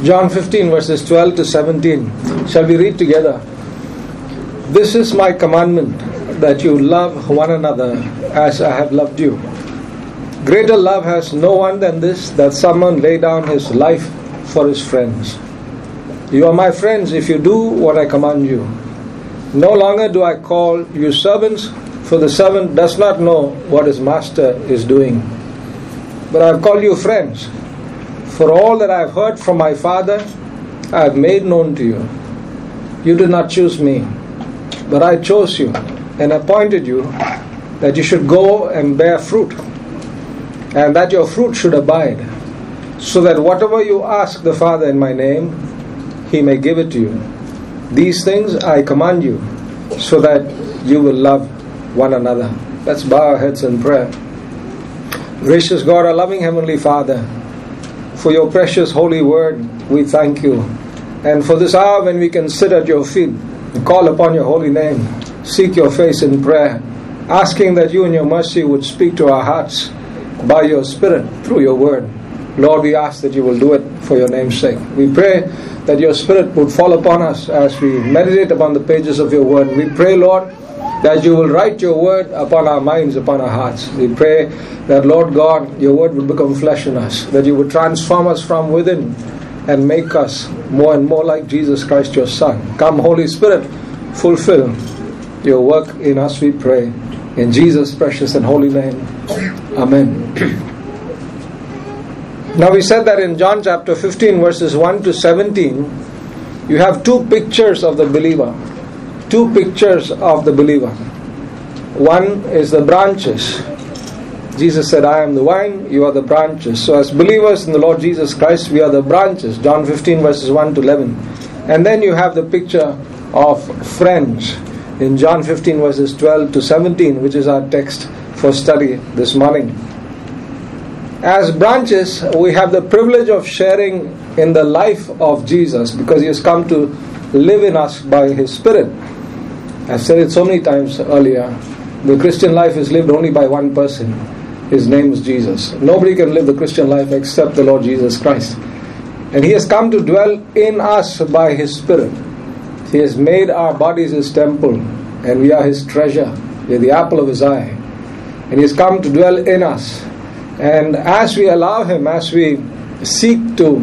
John 15 verses 12 to 17. Shall we read together? This is my commandment, that you love one another as I have loved you. Greater love has no one than this, that someone lay down his life for his friends. You are my friends if you do what I command you. No longer do I call you servants, for the servant does not know what his master is doing. But I have called you friends. For all that I have heard from my Father, I have made known to you. You did not choose me, but I chose you and appointed you that you should go and bear fruit, and that your fruit should abide, so that whatever you ask the Father in my name, He may give it to you. These things I command you, so that you will love one another. Let's bow our heads in prayer. Gracious God, our loving Heavenly Father, for your precious holy word, we thank you. And for this hour when we can sit at your feet and call upon your holy name, seek your face in prayer, asking that you in your mercy would speak to our hearts by your Spirit through your word. Lord, we ask that you will do it for your name's sake. We pray that your Spirit would fall upon us as we meditate upon the pages of your word. We pray, Lord, that you will write your word upon our minds, upon our hearts. We pray that, Lord God, your word will become flesh in us, that you would transform us from within and make us more and more like Jesus Christ, your Son. Come, Holy Spirit, fulfill your work in us, we pray. In Jesus' precious and holy name. Amen. Now we said that in John chapter 15 verses 1 to 17, you have two pictures of the believer. Two pictures of the believer. One is the branches. Jesus said, I am the vine, you are the branches. So as believers in the Lord Jesus Christ, we are the branches. John 15 verses 1 to 11. And then you have the picture of friends in John 15 verses 12 to 17, which is our text for study this morning. As branches, we have the privilege of sharing in the life of Jesus, because He has come to live in us by His Spirit. I've said it so many times earlier. The Christian life is lived only by one person. His name is Jesus. Nobody can live the Christian life except the Lord Jesus Christ. And He has come to dwell in us by His Spirit. He has made our bodies His temple, and we are His treasure. We are the apple of His eye. And He has come to dwell in us. And as we allow Him, as we seek to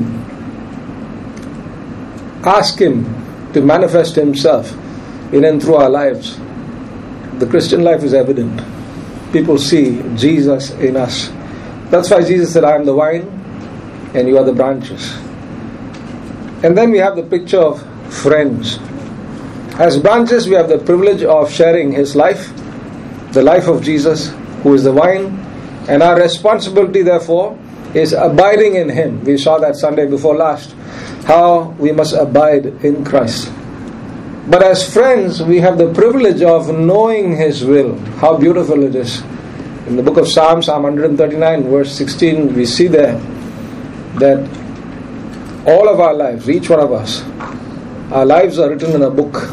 ask Him to manifest Himself in and through our lives, the Christian life is evident. People see Jesus in us. That's why Jesus said, I am the vine and you are the branches. And then we have the picture of friends. As branches, we have the privilege of sharing His life, the life of Jesus, who is the vine. And our responsibility, therefore, is abiding in Him. We saw that Sunday before last, how we must abide in Christ. But as friends, we have the privilege of knowing His will. How beautiful it is. In the book of Psalm 139, verse 16, we see there that all of our lives, each one of us, our lives are written in a book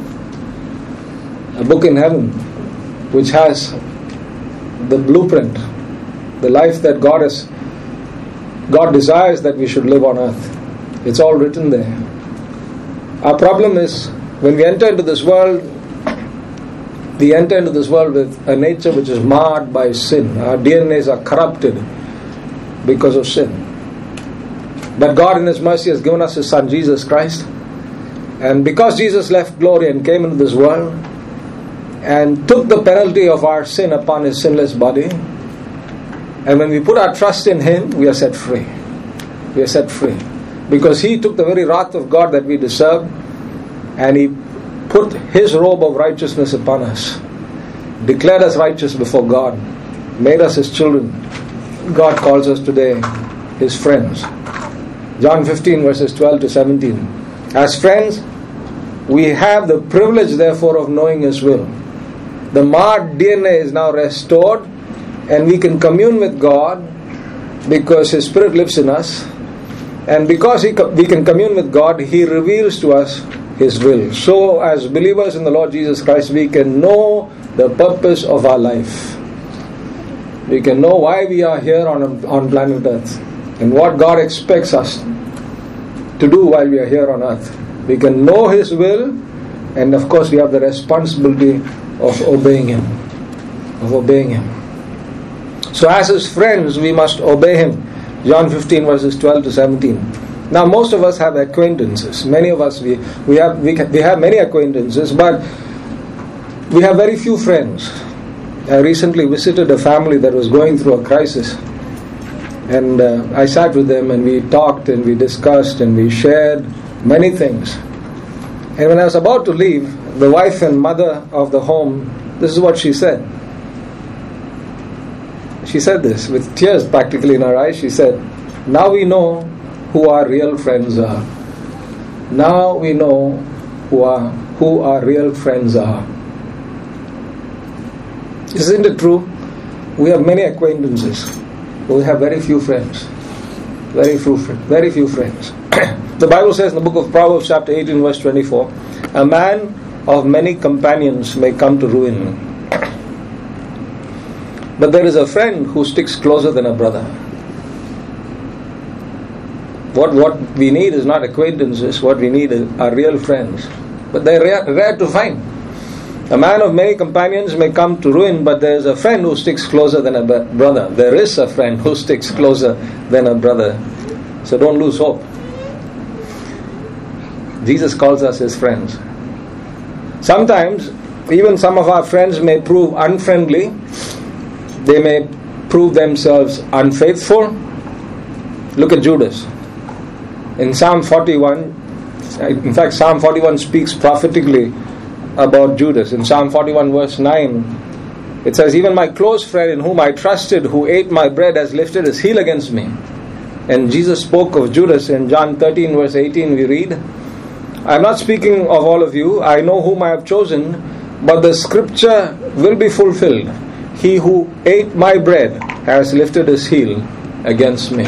in heaven, which has the blueprint, the life that God desires that we should live on earth. It's all written there. Our problem is, when we enter into this world, we enter into this world with a nature which is marred by sin. Our DNAs are corrupted because of sin. But God in His mercy has given us His Son Jesus Christ. And because Jesus left glory and came into this world and took the penalty of our sin upon His sinless body, and when we put our trust in Him, we are set free. We are set free. Because He took the very wrath of God that we deserve, and He put His robe of righteousness upon us, declared us righteous before God, made us His children. God calls us today His friends. John 15 verses 12 to 17. As friends, we have the privilege therefore of knowing His will. The marred DNA is now restored, and we can commune with God because His Spirit lives in us. And because we can commune with God, He reveals to us His will. So as believers in the Lord Jesus Christ, we can know the purpose of our life. We can know why we are here on planet Earth, and what God expects us to do while we are here on earth. We can know His will, and of course we have the responsibility of obeying Him. So as His friends, we must obey Him. John 15 verses 12 to 17. Now most of us have acquaintances. Many of us, we have many acquaintances, but we have very few friends. I recently visited a family that was going through a crisis. And I sat with them and we talked and we discussed and we shared many things. And when I was about to leave, the wife and mother of the home, this is what she said. She said this with tears practically in her eyes. She said, "Now we know who our real friends are. Now we know who our real friends are." Isn't it true? We have many acquaintances, but we have very few friends. Very few friends. The Bible says in the book of Proverbs chapter 18 verse 24, "A man of many companions may come to ruin, but there is a friend who sticks closer than a brother." What we need is not acquaintances. What we need are real friends. But they're rare to find. A man of many companions may come to ruin, but there is a friend who sticks closer than a brother. There is a friend who sticks closer than a brother. So don't lose hope. Jesus calls us His friends. Sometimes, even some of our friends may prove unfriendly. They may prove themselves unfaithful. Look at Judas. In Psalm 41, in fact, Psalm 41 speaks prophetically about Judas. In Psalm 41 verse 9, it says, "Even my close friend in whom I trusted, who ate my bread, has lifted his heel against me." And Jesus spoke of Judas in John 13 verse 18. We read, "I am not speaking of all of you. I know whom I have chosen, but the scripture will be fulfilled. He who ate my bread has lifted his heel against me."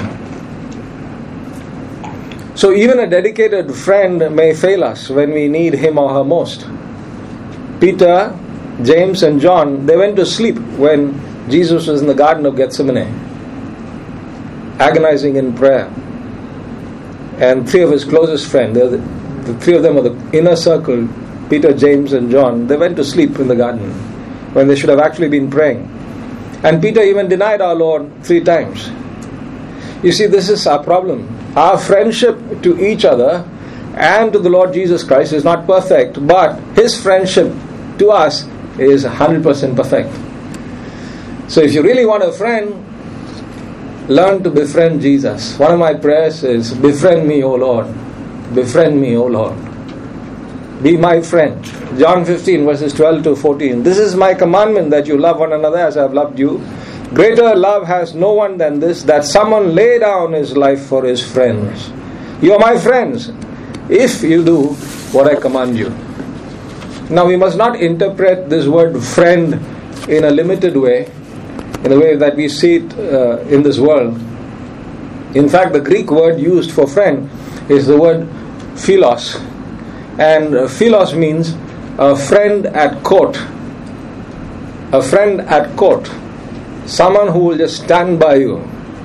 So even a dedicated friend may fail us when we need him or her most. Peter, James and John, they went to sleep when Jesus was in the Garden of Gethsemane, agonizing in prayer. And three of his closest friends, the three of them were the inner circle, Peter, James and John, they went to sleep in the garden when they should have actually been praying. And Peter even denied our Lord 3 times. You see, this is our problem. Our friendship to each other and to the Lord Jesus Christ is not perfect, but His friendship to us is 100% perfect. So if you really want a friend, learn to befriend Jesus. One of my prayers is, "Befriend me, O Lord. Befriend me, O Lord. Be my friend." John 15 verses 12 to 14. "This is my commandment, that you love one another as I have loved you. Greater love has no one than this, that someone lay down his life for his friends. You are my friends if you do what I command you." Now we must not interpret this word friend in a limited way, in the way that we see it in this world. In fact, the Greek word used for friend is the word philos. And philos means a friend at court. A friend at court. Someone who will just stand by you,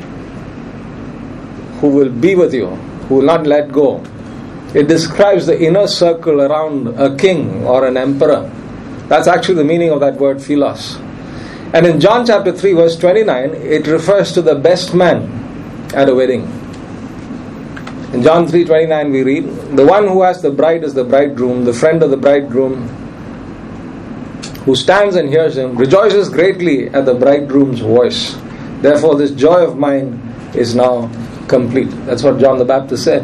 who will be with you, who will not let go. It describes the inner circle around a king or an emperor. That's actually the meaning of that word philos. And in John chapter 3 verse 29, it refers to the best man at a wedding. In John 3:29 we read, "The one who has the bride is the bridegroom. The friend of the bridegroom, who stands and hears him, rejoices greatly at the bridegroom's voice. Therefore this joy of mine is now complete." That's what John the Baptist said.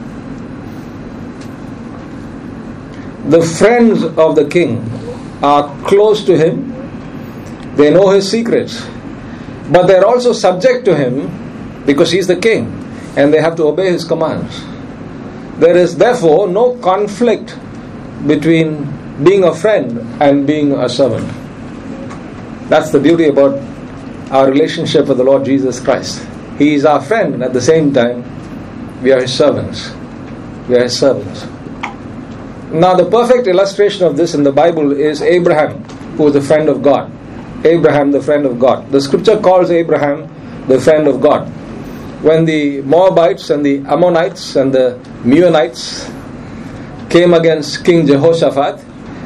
The friends of the king are close to him. They know his secrets. But they're also subject to him because he's the king. And they have to obey his commands. There is therefore no conflict between being a friend and being a servant. That's the beauty about our relationship with the Lord Jesus Christ. He is our friend, and at the same time, we are His servants. We are His servants. Now, the perfect illustration of this in the Bible is Abraham, who was the friend of God. Abraham, the friend of God. The scripture calls Abraham the friend of God. when the Moabites and the Ammonites and the Meunites came against King Jehoshaphat,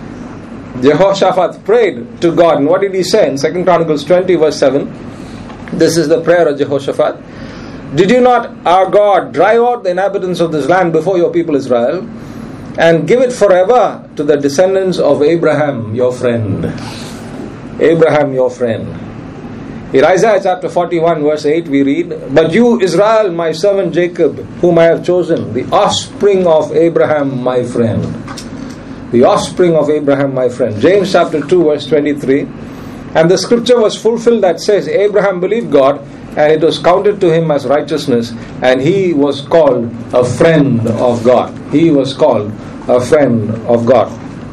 Jehoshaphat prayed to God. And what did he say in 2 Chronicles 20 verse 7? This is the prayer of Jehoshaphat. Did you not, our God, drive out the inhabitants of this land before your people Israel, and give it forever to the descendants of Abraham, your friend? Abraham, your friend. In Isaiah chapter 41 verse 8 we read, But you, Israel, my servant Jacob, whom I have chosen, the offspring of Abraham, my friend. The offspring of Abraham, my friend. James chapter 2 verse 23. And the scripture was fulfilled that says, Abraham believed God, and it was counted to him as righteousness, and he was called a friend of God. He was called a friend of God.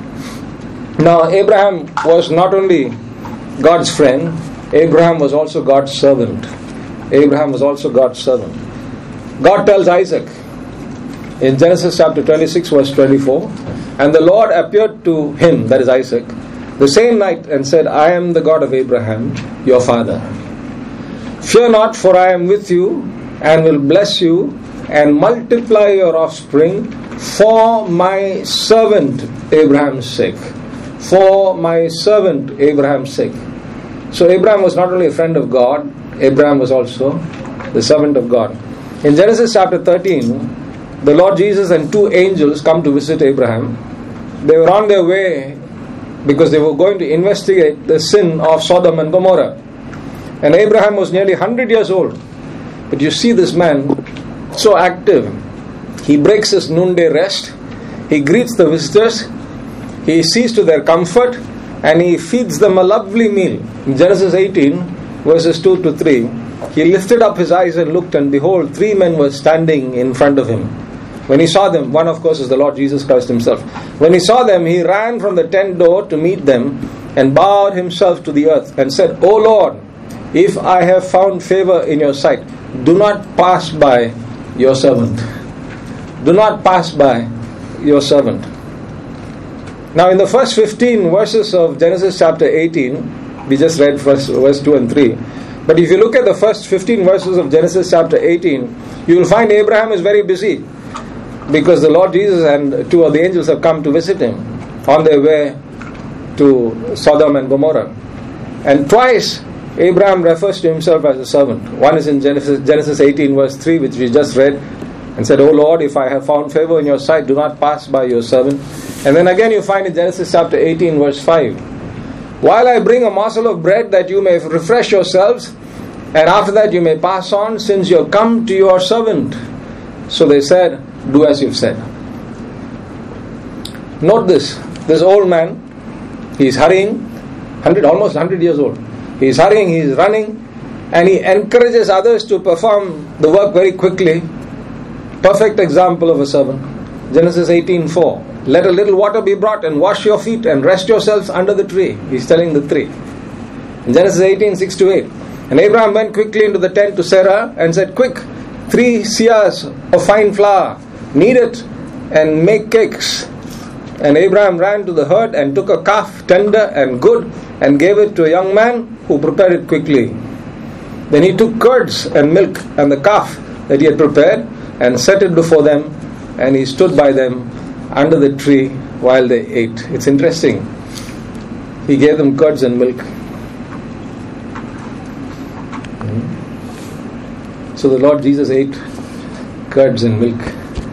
Now, Abraham was not only God's friend, Abraham was also God's servant. Abraham was also God's servant. God tells Isaac in Genesis chapter 26 verse 24, And the Lord appeared to him, that is Isaac, the same night and said, I am the God of Abraham, your father. Fear not, for I am with you, and will bless you, and multiply your offspring for my servant Abraham's sake. For my servant Abraham's sake. So Abraham was not only a friend of God, Abraham was also the servant of God. In Genesis chapter 13, the Lord Jesus and two angels come to visit Abraham. They were on their way because they were going to investigate the sin of Sodom and Gomorrah. And Abraham was nearly 100 years old. But you see this man so active. He breaks his noonday rest. He greets the visitors. He sees to their comfort. And he feeds them a lovely meal. In Genesis 18 verses 2 to 3, he lifted up his eyes and looked, and behold, 3 men were standing in front of him. When he saw them, one of course is the Lord Jesus Christ himself. When he saw them, he ran from the tent door to meet them and bowed himself to the earth and said, O Lord, if I have found favor in your sight, do not pass by your servant. Do not pass by your servant. Now in the first 15 verses of Genesis chapter 18, we just read verse 2 and 3. But if you look at the first 15 verses of Genesis chapter 18, you will find Abraham is very busy, because the Lord Jesus and 2 of the angels have come to visit him on their way to Sodom and Gomorrah. And twice Abraham refers to himself as a servant. One is in Genesis 18 verse 3, which we just read, and said, O Lord, if I have found favor in your sight, do not pass by your servant. And then again you find in Genesis chapter 18 verse 5, While I bring a morsel of bread that you may refresh yourselves, and after that you may pass on, since you have come to your servant. So they said, do as you've said. Note this old man, he is hurrying, almost 100 years old. He is hurrying, he is running, and he encourages others to perform the work very quickly. Perfect example of a servant. Genesis 18:4. Let a little water be brought, and wash your feet, and rest yourselves under the tree. He's telling the tree. In Genesis 18:6-8. And Abraham went quickly into the tent to Sarah and said, Quick, 3 seahs of fine flour, knead it, and make cakes. And Abraham ran to the herd and took a calf, tender and good, and gave it to a young man who prepared it quickly. Then he took curds and milk and the calf that he had prepared, and set it before them, and he stood by them under the tree while they ate. It's interesting. He gave them curds and milk. So the Lord Jesus ate curds and milk.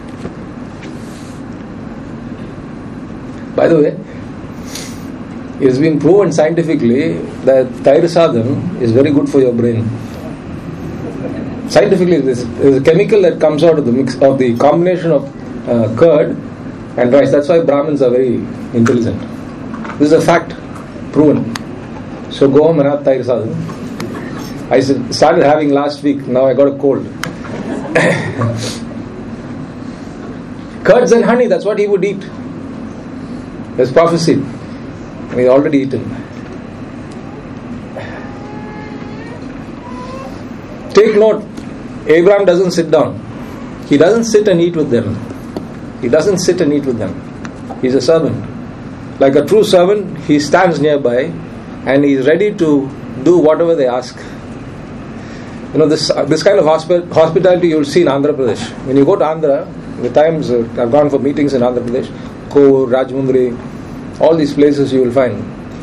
By the way, it has been proven scientifically that Thyrosadam is very good for your brain. Scientifically, there is a chemical that comes out of the mix of the combination of curd and rice. That's why Brahmins are very intelligent. This is a fact, proven. So go home and have Thyrosadam. I started having last week. Now I got a cold. Curds and honey. That's what he would eat. There's prophecy. And he's already eaten. Take note. Abraham doesn't sit down. He doesn't sit and eat with them. He doesn't sit and eat with them. He's a servant. Like a true servant, he stands nearby and he's ready to do whatever they ask. This kind of hospitality you will see in Andhra Pradesh. When you go to Andhra, the times I've gone for meetings in Andhra Pradesh, Kovur, Rajmundry, all these places you will find.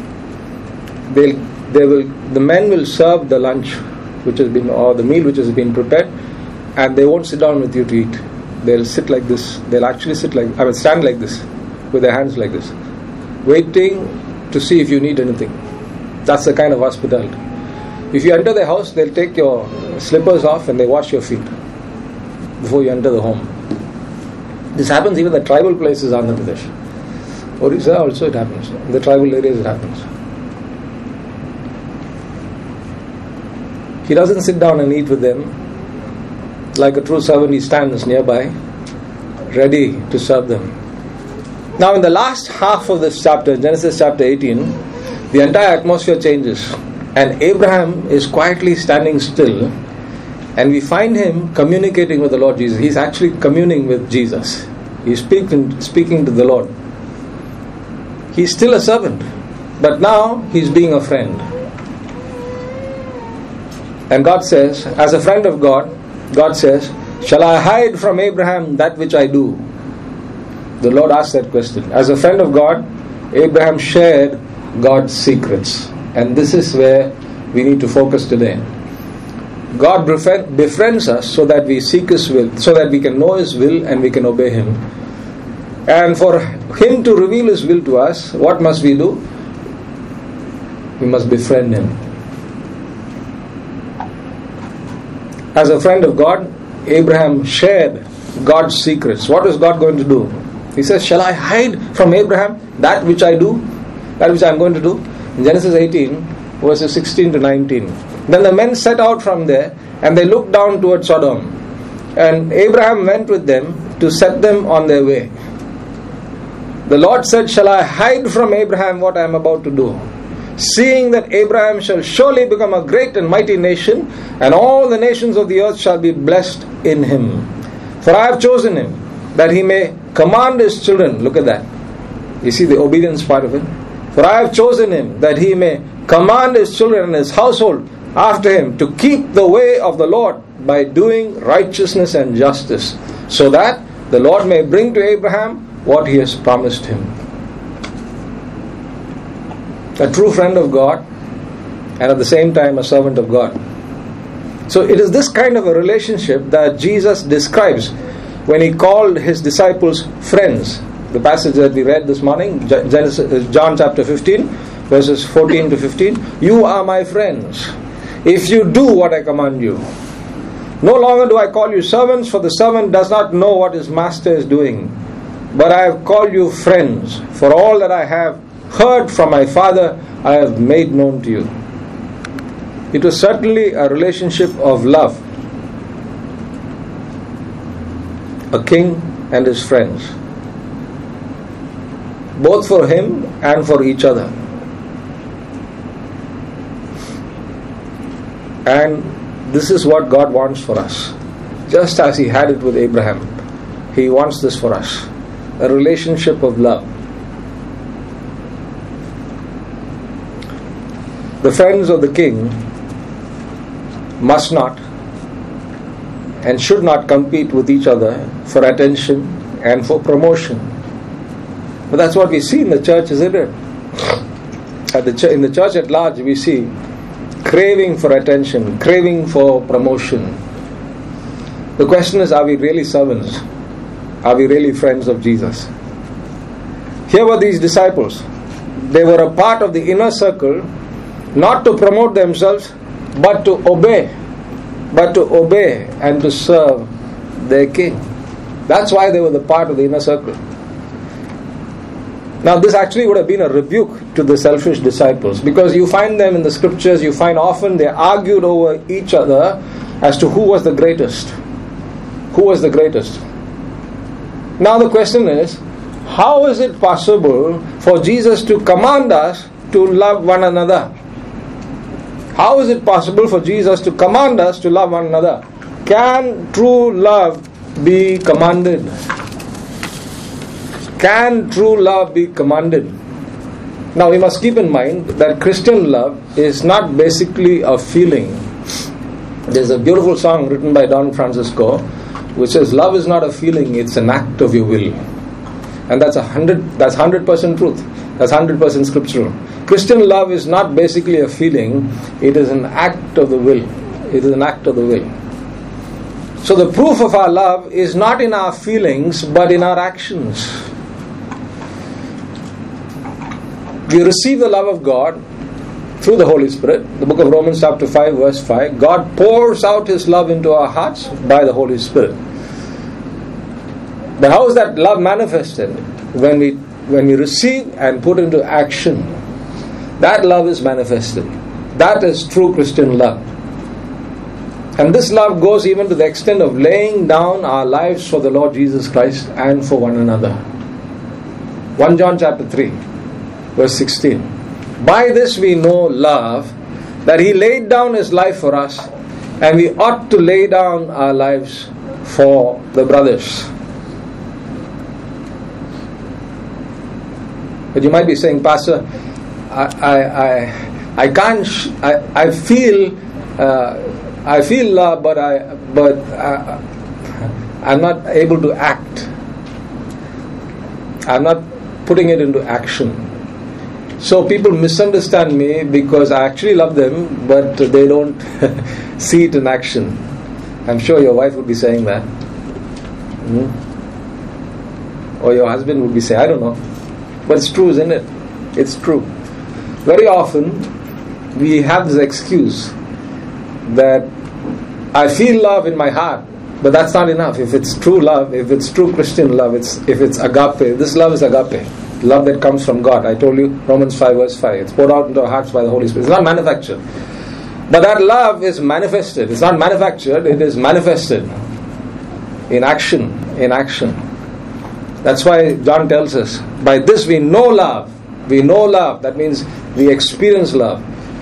The men will serve the lunch which has been, or the meal which has been prepared, and they won't sit down with you to eat. They'll sit like this. They'll actually stand like this, with their hands like this, waiting to see if you need anything. That's the kind of hospitality. If you enter their house, they'll take your slippers off and they wash your feet before you enter the home. This happens even in the tribal places in Andhra Pradesh. Orissa also it happens. In the tribal areas it happens. He doesn't sit down and eat with them. Like a true servant, he stands nearby, ready to serve them. Now in the last half of this chapter, Genesis chapter 18, the entire atmosphere changes. And Abraham is quietly standing still, and we find him communicating with the Lord Jesus. He's actually communing with Jesus. He's speaking to the Lord. He's still a servant, but now he's being a friend. And God says, as a friend of God, God says, shall I hide from Abraham that which I do? The Lord asked that question. As a friend of God, Abraham shared God's secrets. And this is where we need to focus today. God befriends us so that we seek His will, so that we can know His will and we can obey Him. And for Him to reveal His will to us, what must we do? We must befriend Him. As a friend of God, Abraham shared God's secrets. What is God going to do? He says, shall I hide from Abraham that which I do? That which I am going to do? In Genesis 18, verses 16 to 19. Then the men set out from there, and they looked down toward Sodom. And Abraham went with them to set them on their way. The Lord said, shall I hide from Abraham what I am about to do? Seeing that Abraham shall surely become a great and mighty nation, and all the nations of the earth shall be blessed in him. For I have chosen him, that he may command his children. Look at that. You see the obedience part of it. For I have chosen him, that he may command his children and his household after him to keep the way of the Lord by doing righteousness and justice, so that the Lord may bring to Abraham what he has promised him. A true friend of God, and at the same time a servant of God. So it is this kind of a relationship that Jesus describes when he called his disciples friends. The passage that we read this morning, John chapter 15, verses 14 to 15. You are my friends, if you do what I command you. No longer do I call you servants, for the servant does not know what his master is doing. But I have called you friends, for all that I have heard from my Father I have made known to you. It was certainly a relationship of love. A king and his friends, both for him and for each other. And this is what God wants for us. Just as he had it with Abraham, he wants this for us. A relationship of love. The friends of the king must not and should not compete with each other for attention and for promotion. But that's what we see in the church, isn't it? In the church at large, we see craving for attention, craving for promotion. The question is, are we really servants? Are we really friends of Jesus? Here were these disciples. They were a part of the inner circle, not to promote themselves, but to obey and to serve their king. That's why they were the part of the inner circle. Now this actually would have been a rebuke to the selfish disciples, because you find them in the scriptures, you find often they argued over each other as to who was the greatest. Who was the greatest? Now the question is, how is it possible for Jesus to command us to love one another? How is it possible for Jesus to command us to love one another? Can true love be commanded? Can true love be commanded? Now we must keep in mind that Christian love is not basically a feeling. There's a beautiful song written by Don Francisco which says, love is not a feeling, it's an act of your will. And that's 100% truth. That's 100% scriptural. Christian love is not basically a feeling, it is an act of the will. It is an act of the will. So the proof of our love is not in our feelings but in our actions. We receive the love of God through the Holy Spirit. The book of Romans chapter 5 verse 5. God pours out His love into our hearts by the Holy Spirit. But how is that love manifested? When we receive and put into action, that love is manifested. That is true Christian love. And this love goes even to the extent of laying down our lives for the Lord Jesus Christ and for one another. 1 John chapter 3 verse 16. By this we know love, that He laid down His life for us, and we ought to lay down our lives for the brothers. But you might be saying, Pastor, I can't. I feel love, but I'm not able to act. I'm not putting it into action. So people misunderstand me because I actually love them, but they don't see it in action. I'm sure your wife would be saying that. Or your husband would be saying, I don't know. But it's true, isn't it? It's true. Very often we have this excuse that I feel love in my heart, but that's not enough. If it's true love, if it's true Christian love, if it's agape, this love is agape. Love that comes from God. I told you, Romans 5 verse 5. It's poured out into our hearts by the Holy Spirit. It's not manufactured. But that love is manifested. It's not manufactured, it is manifested in action. In action. That's why John tells us, by this we know love. We know love. That means we experience love.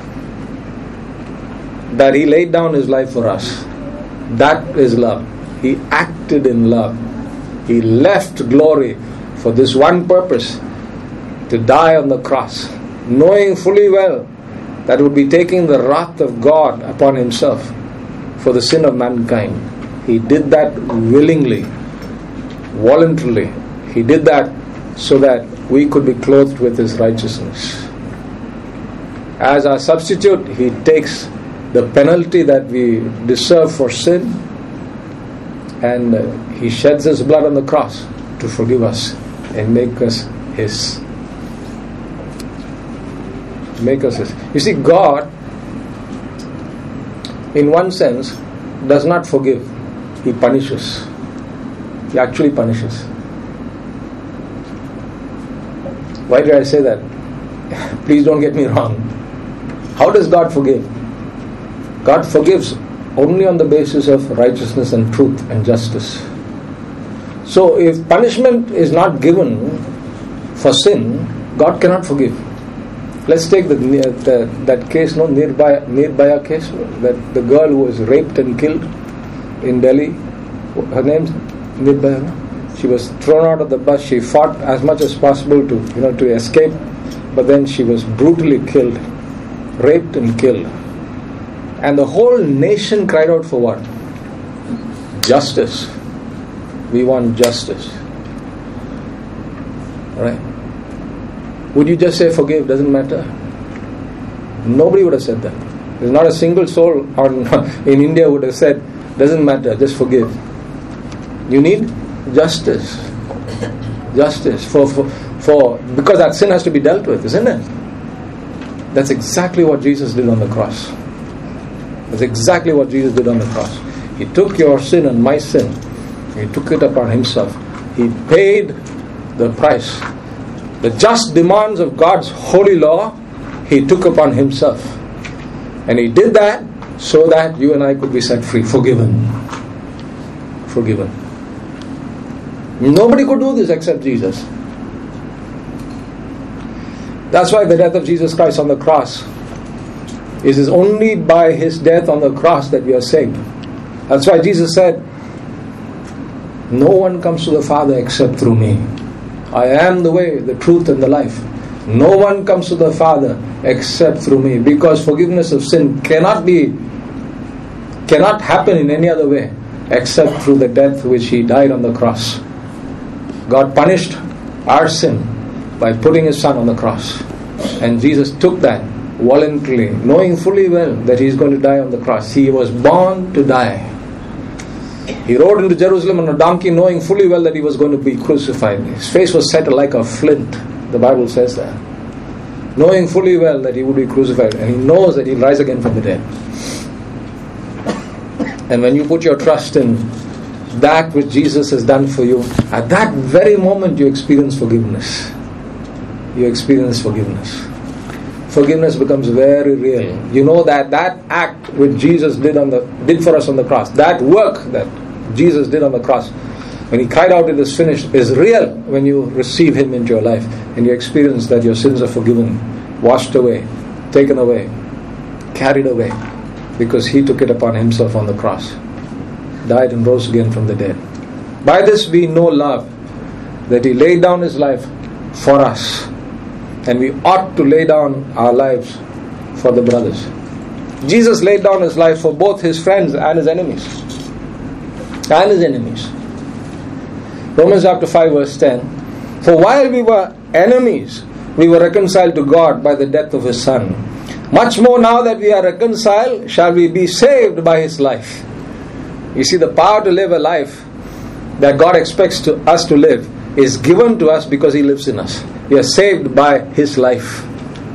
That He laid down His life for us. That is love. He acted in love. He left glory for this one purpose, to die on the cross, knowing fully well that would be taking the wrath of God upon Himself for the sin of mankind. He did that willingly, voluntarily. He did that so that we could be clothed with His righteousness. As our substitute, He takes the penalty that we deserve for sin, and He sheds His blood on the cross to forgive us and make us His. Make us His. You see, God, in one sense, does not forgive. He punishes. He actually punishes. Why did I say that? Please don't get me wrong. How does God forgive? God forgives only on the basis of righteousness and truth and justice. So if punishment is not given for sin, God cannot forgive. Let's take that case, Nirbhaya case, that the girl who was raped and killed in Delhi. Her name's Nirbhaya. She was thrown out of the bus. She fought as much as possible to escape, but then she was brutally killed, raped and killed. And the whole nation cried out for what? Justice. We want justice. Right? Would you just say forgive? Doesn't matter. Nobody would have said that. There's not a single soul in India would have said, doesn't matter, just forgive. You need justice. Justice for because that sin has to be dealt with, isn't it? That's exactly what Jesus did on the cross. That's exactly what Jesus did on the cross. He took your sin and my sin. He took it upon Himself. He paid the price. The just demands of God's holy law, He took upon Himself. And He did that so that you and I could be set free, forgiven. Forgiven. Nobody could do this except Jesus. That's why the death of Jesus Christ on the cross is only by His death on the cross that we are saved. That's why Jesus said, no one comes to the Father except through me. I am the way, the truth and the life. No one comes to the Father except through me, because forgiveness of sin cannot be cannot happen in any other way except through the death which He died on the cross. God punished our sin by putting His Son on the cross. And Jesus took that voluntarily, knowing fully well that He is going to die on the cross. He was born to die. He rode into Jerusalem on a donkey, knowing fully well that He was going to be crucified. His face was set like a flint. The Bible says that. Knowing fully well that He would be crucified. And He knows that He'll rise again from the dead. And when you put your trust in that which Jesus has done for you, at that very moment you experience forgiveness. You experience forgiveness. Forgiveness becomes very real. You know that that act which Jesus did for us on the cross, that work that Jesus did on the cross, when He cried out, "It is finished," is real when you receive Him into your life and you experience that your sins are forgiven, washed away, taken away, carried away, because He took it upon Himself on the cross, died and rose again from the dead. By this we know love, that He laid down His life for us, and we ought to lay down our lives for the brothers. Jesus laid down His life for both His friends and His enemies. And His enemies. Romans chapter 5 verse 10. For while we were enemies, we were reconciled to God by the death of His Son. Much more now that we are reconciled, shall we be saved by His life. You see, the power to live a life that God expects us to live is given to us because He lives in us. We are saved by His life.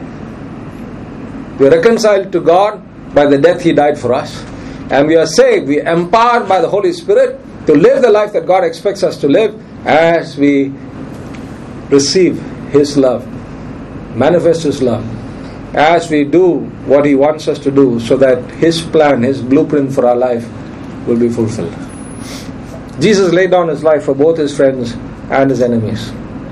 We are reconciled to God by the death He died for us. And we are saved, we are empowered by the Holy Spirit to live the life that God expects us to live as we receive His love, manifest His love, as we do what He wants us to do, so that His plan, His blueprint for our life will be fulfilled. Jesus laid down His life for both His friends and His enemies.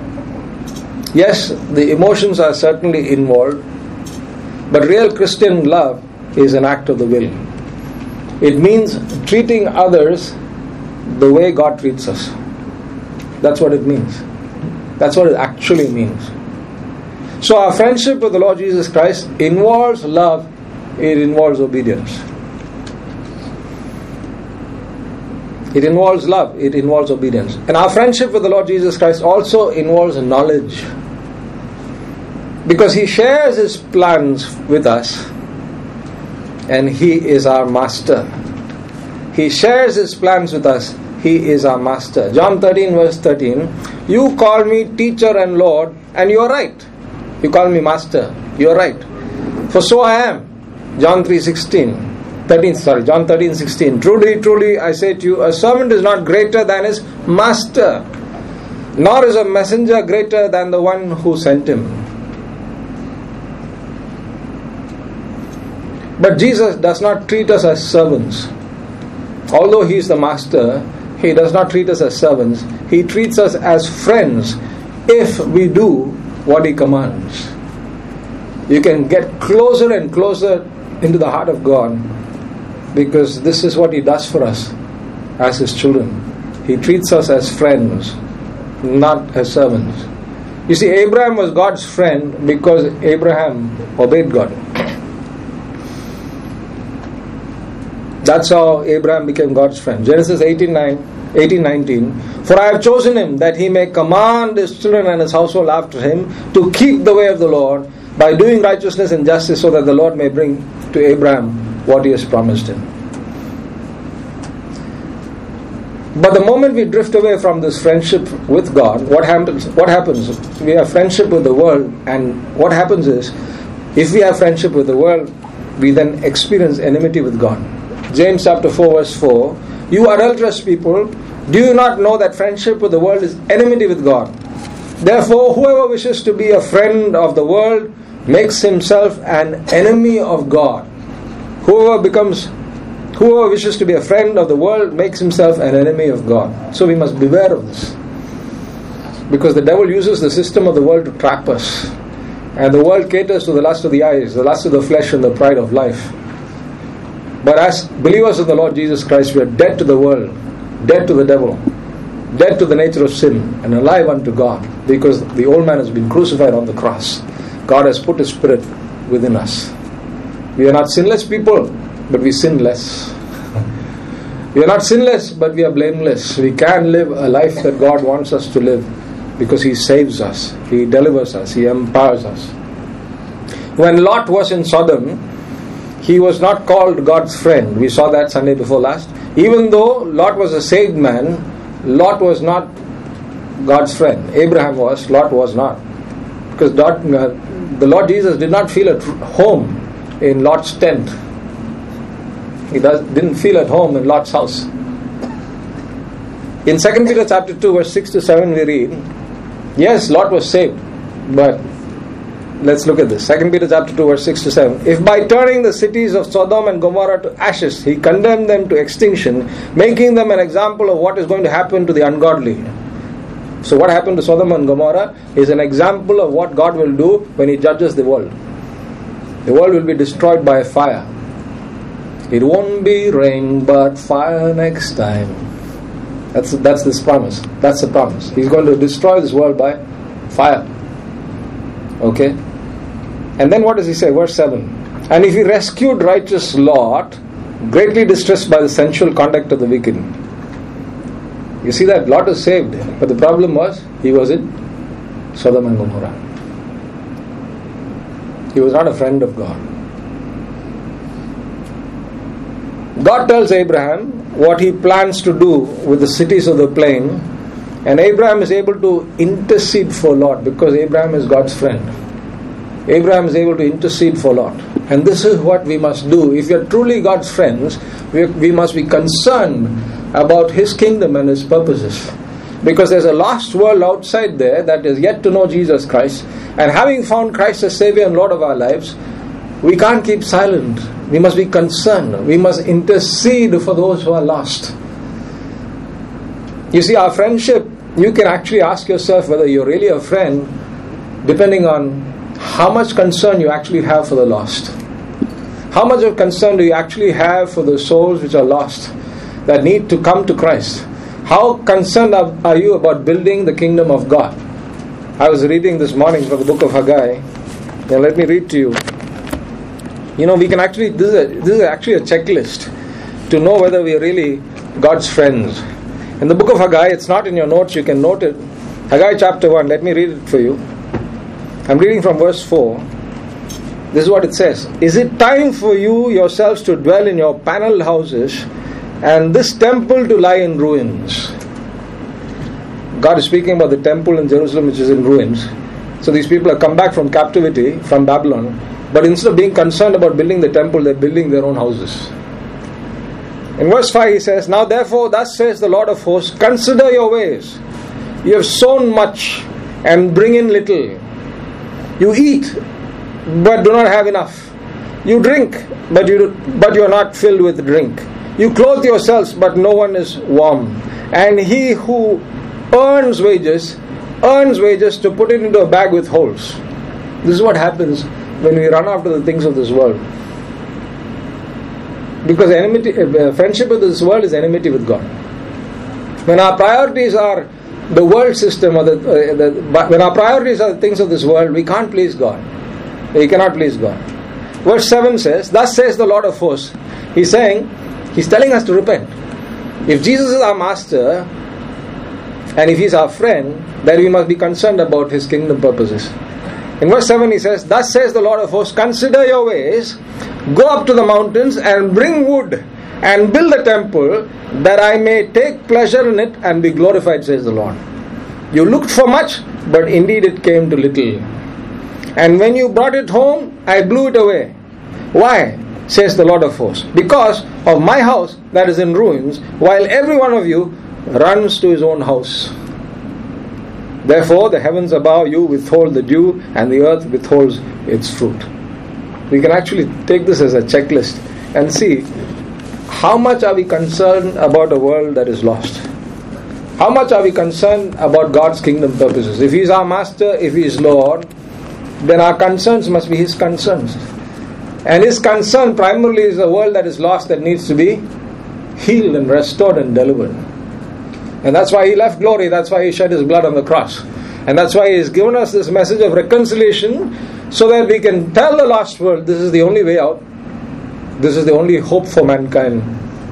Yes, the emotions are certainly involved, but real Christian love is an act of the will. It means treating others the way God treats us. That's what it means. That's what it actually means. So our friendship with the Lord Jesus Christ involves love, it involves obedience. It involves love, it involves obedience. And our friendship with the Lord Jesus Christ also involves knowledge. Because He shares His plans with us, and He is our master. He shares His plans with us. He is our master. John 13 verse 13. You call me teacher and Lord, and you are right. You call me master. You are right. For so I am. John 13:16. Truly, truly, I say to you, a servant is not greater than his master, nor is a messenger greater than the one who sent him. But Jesus does not treat us as servants. Although He is the master, He does not treat us as servants. He treats us as friends if we do what He commands. You can get closer and closer into the heart of God, because this is what He does for us as His children. He treats us as friends, not as servants. You see, Abraham was God's friend because Abraham obeyed God. That's how Abraham became God's friend. Genesis 18:19. For I have chosen him that he may command his children and his household after him to keep the way of the Lord by doing righteousness and justice, so that the Lord may bring to Abraham what He has promised him. But the moment we drift away from this friendship with God, what happens? We have friendship with the world, and what happens is, if we have friendship with the world, we then experience enmity with God. James chapter 4 verse 4. You adulterous people, do you not know that friendship with the world is enmity with God? Therefore, whoever wishes to be a friend of the world makes himself an enemy of God. Whoever wishes to be a friend of the world makes himself an enemy of God. So we must beware of this, because the devil uses the system of the world to trap us, and the world caters to the lust of the eyes, the lust of the flesh, and the pride of life. But as believers in the Lord Jesus Christ, we are dead to the world, dead to the devil, dead to the nature of sin, and alive unto God, because the old man has been crucified on the cross. God has put His Spirit within us. We are not sinless people, but we sin less. We are not sinless, but we are blameless. We can live a life that God wants us to live because He saves us, He delivers us, He empowers us. When Lot was in Sodom, he was not called God's friend. We saw that Sunday before last. Even though Lot was a saved man, Lot was not God's friend. Abraham was, Lot was not. Because the Lord Jesus did not feel at home in Lot's tent. He didn't feel at home in Lot's house. In 2 Peter chapter 2 verse 6 to 7 we read, yes, Lot was saved, but let's look at this. 2 Peter chapter 2 verse 6 to 7. If by turning the cities of Sodom and Gomorrah to ashes, He condemned them to extinction, making them an example of what is going to happen to the ungodly. So what happened to Sodom and Gomorrah is an example of what God will do when He judges the world. The world will be destroyed by fire. It won't be rain but fire next time. That's this promise. That's the promise. He's going to destroy this world by fire. Okay? And then what does He say? Verse 7. And if He rescued righteous Lot, greatly distressed by the sensual conduct of the wicked. You see that Lot is saved, but the problem was he was in Sodom and Gomorrah. He was not a friend of God. God tells Abraham what He plans to do with the cities of the plain, and Abraham is able to intercede for Lot because Abraham is God's friend. Abraham is able to intercede for Lot. And this is what we must do. If we are truly God's friends, we must be concerned about His kingdom and His purposes. Because there's a lost world outside there that is yet to know Jesus Christ. And having found Christ as Savior and Lord of our lives, we can't keep silent. We must be concerned. We must intercede for those who are lost. You see, our friendship, you can actually ask yourself whether you're really a friend depending on how much concern you actually have for the lost. How much of concern do you actually have for the souls which are lost that need to come to Christ? How concerned are you about building the kingdom of God? I was reading this morning from the book of Haggai. Now let me read to you. You know, we can actually, this is actually a checklist to know whether we are really God's friends. In the book of Haggai, it's not in your notes, you can note it. Haggai chapter 1, let me read it for you. I'm reading from verse 4. This is what it says. Is it time for you yourselves to dwell in your panelled houses and this temple to lie in ruins? God is speaking about the temple in Jerusalem which is in ruins. So these people have come back from captivity from Babylon, but instead of being concerned about building the temple, they're building their own houses. In verse 5 he says, now therefore thus says the Lord of hosts, consider your ways. You have sown much and bring in little. You eat but do not have enough. You drink but you are not filled with drink. You clothe yourselves but no one is warm. And he who earns wages to put it into a bag with holes. This is what happens when we run after the things of this world. Because friendship with this world is enmity with God. When our priorities are the world system, or when our priorities are the things of this world, we can't please God. We cannot please God. Verse 7 says, thus says the Lord of hosts. He's telling us to repent. If Jesus is our master, and if He's our friend, then we must be concerned about His kingdom purposes. In verse 7 he says, thus says the Lord of hosts, consider your ways, go up to the mountains and bring wood and build a temple that I may take pleasure in it and be glorified, says the Lord. You looked for much, but indeed it came to little. And when you brought it home, I blew it away. Why? Says the Lord of hosts. Because of my house that is in ruins, while every one of you runs to his own house. Therefore the heavens above you withhold the dew, and the earth withholds its fruit. We can actually take this as a checklist and see how much are we concerned about a world that is lost. How much are we concerned about God's kingdom purposes? If He is our master, if He is Lord, then our concerns must be His concerns. And His concern primarily is a world that is lost, that needs to be healed and restored and delivered. And that's why He left glory. That's why He shed His blood on the cross. And that's why He has given us this message of reconciliation, so that we can tell the lost world, this is the only way out. This is the only hope for mankind.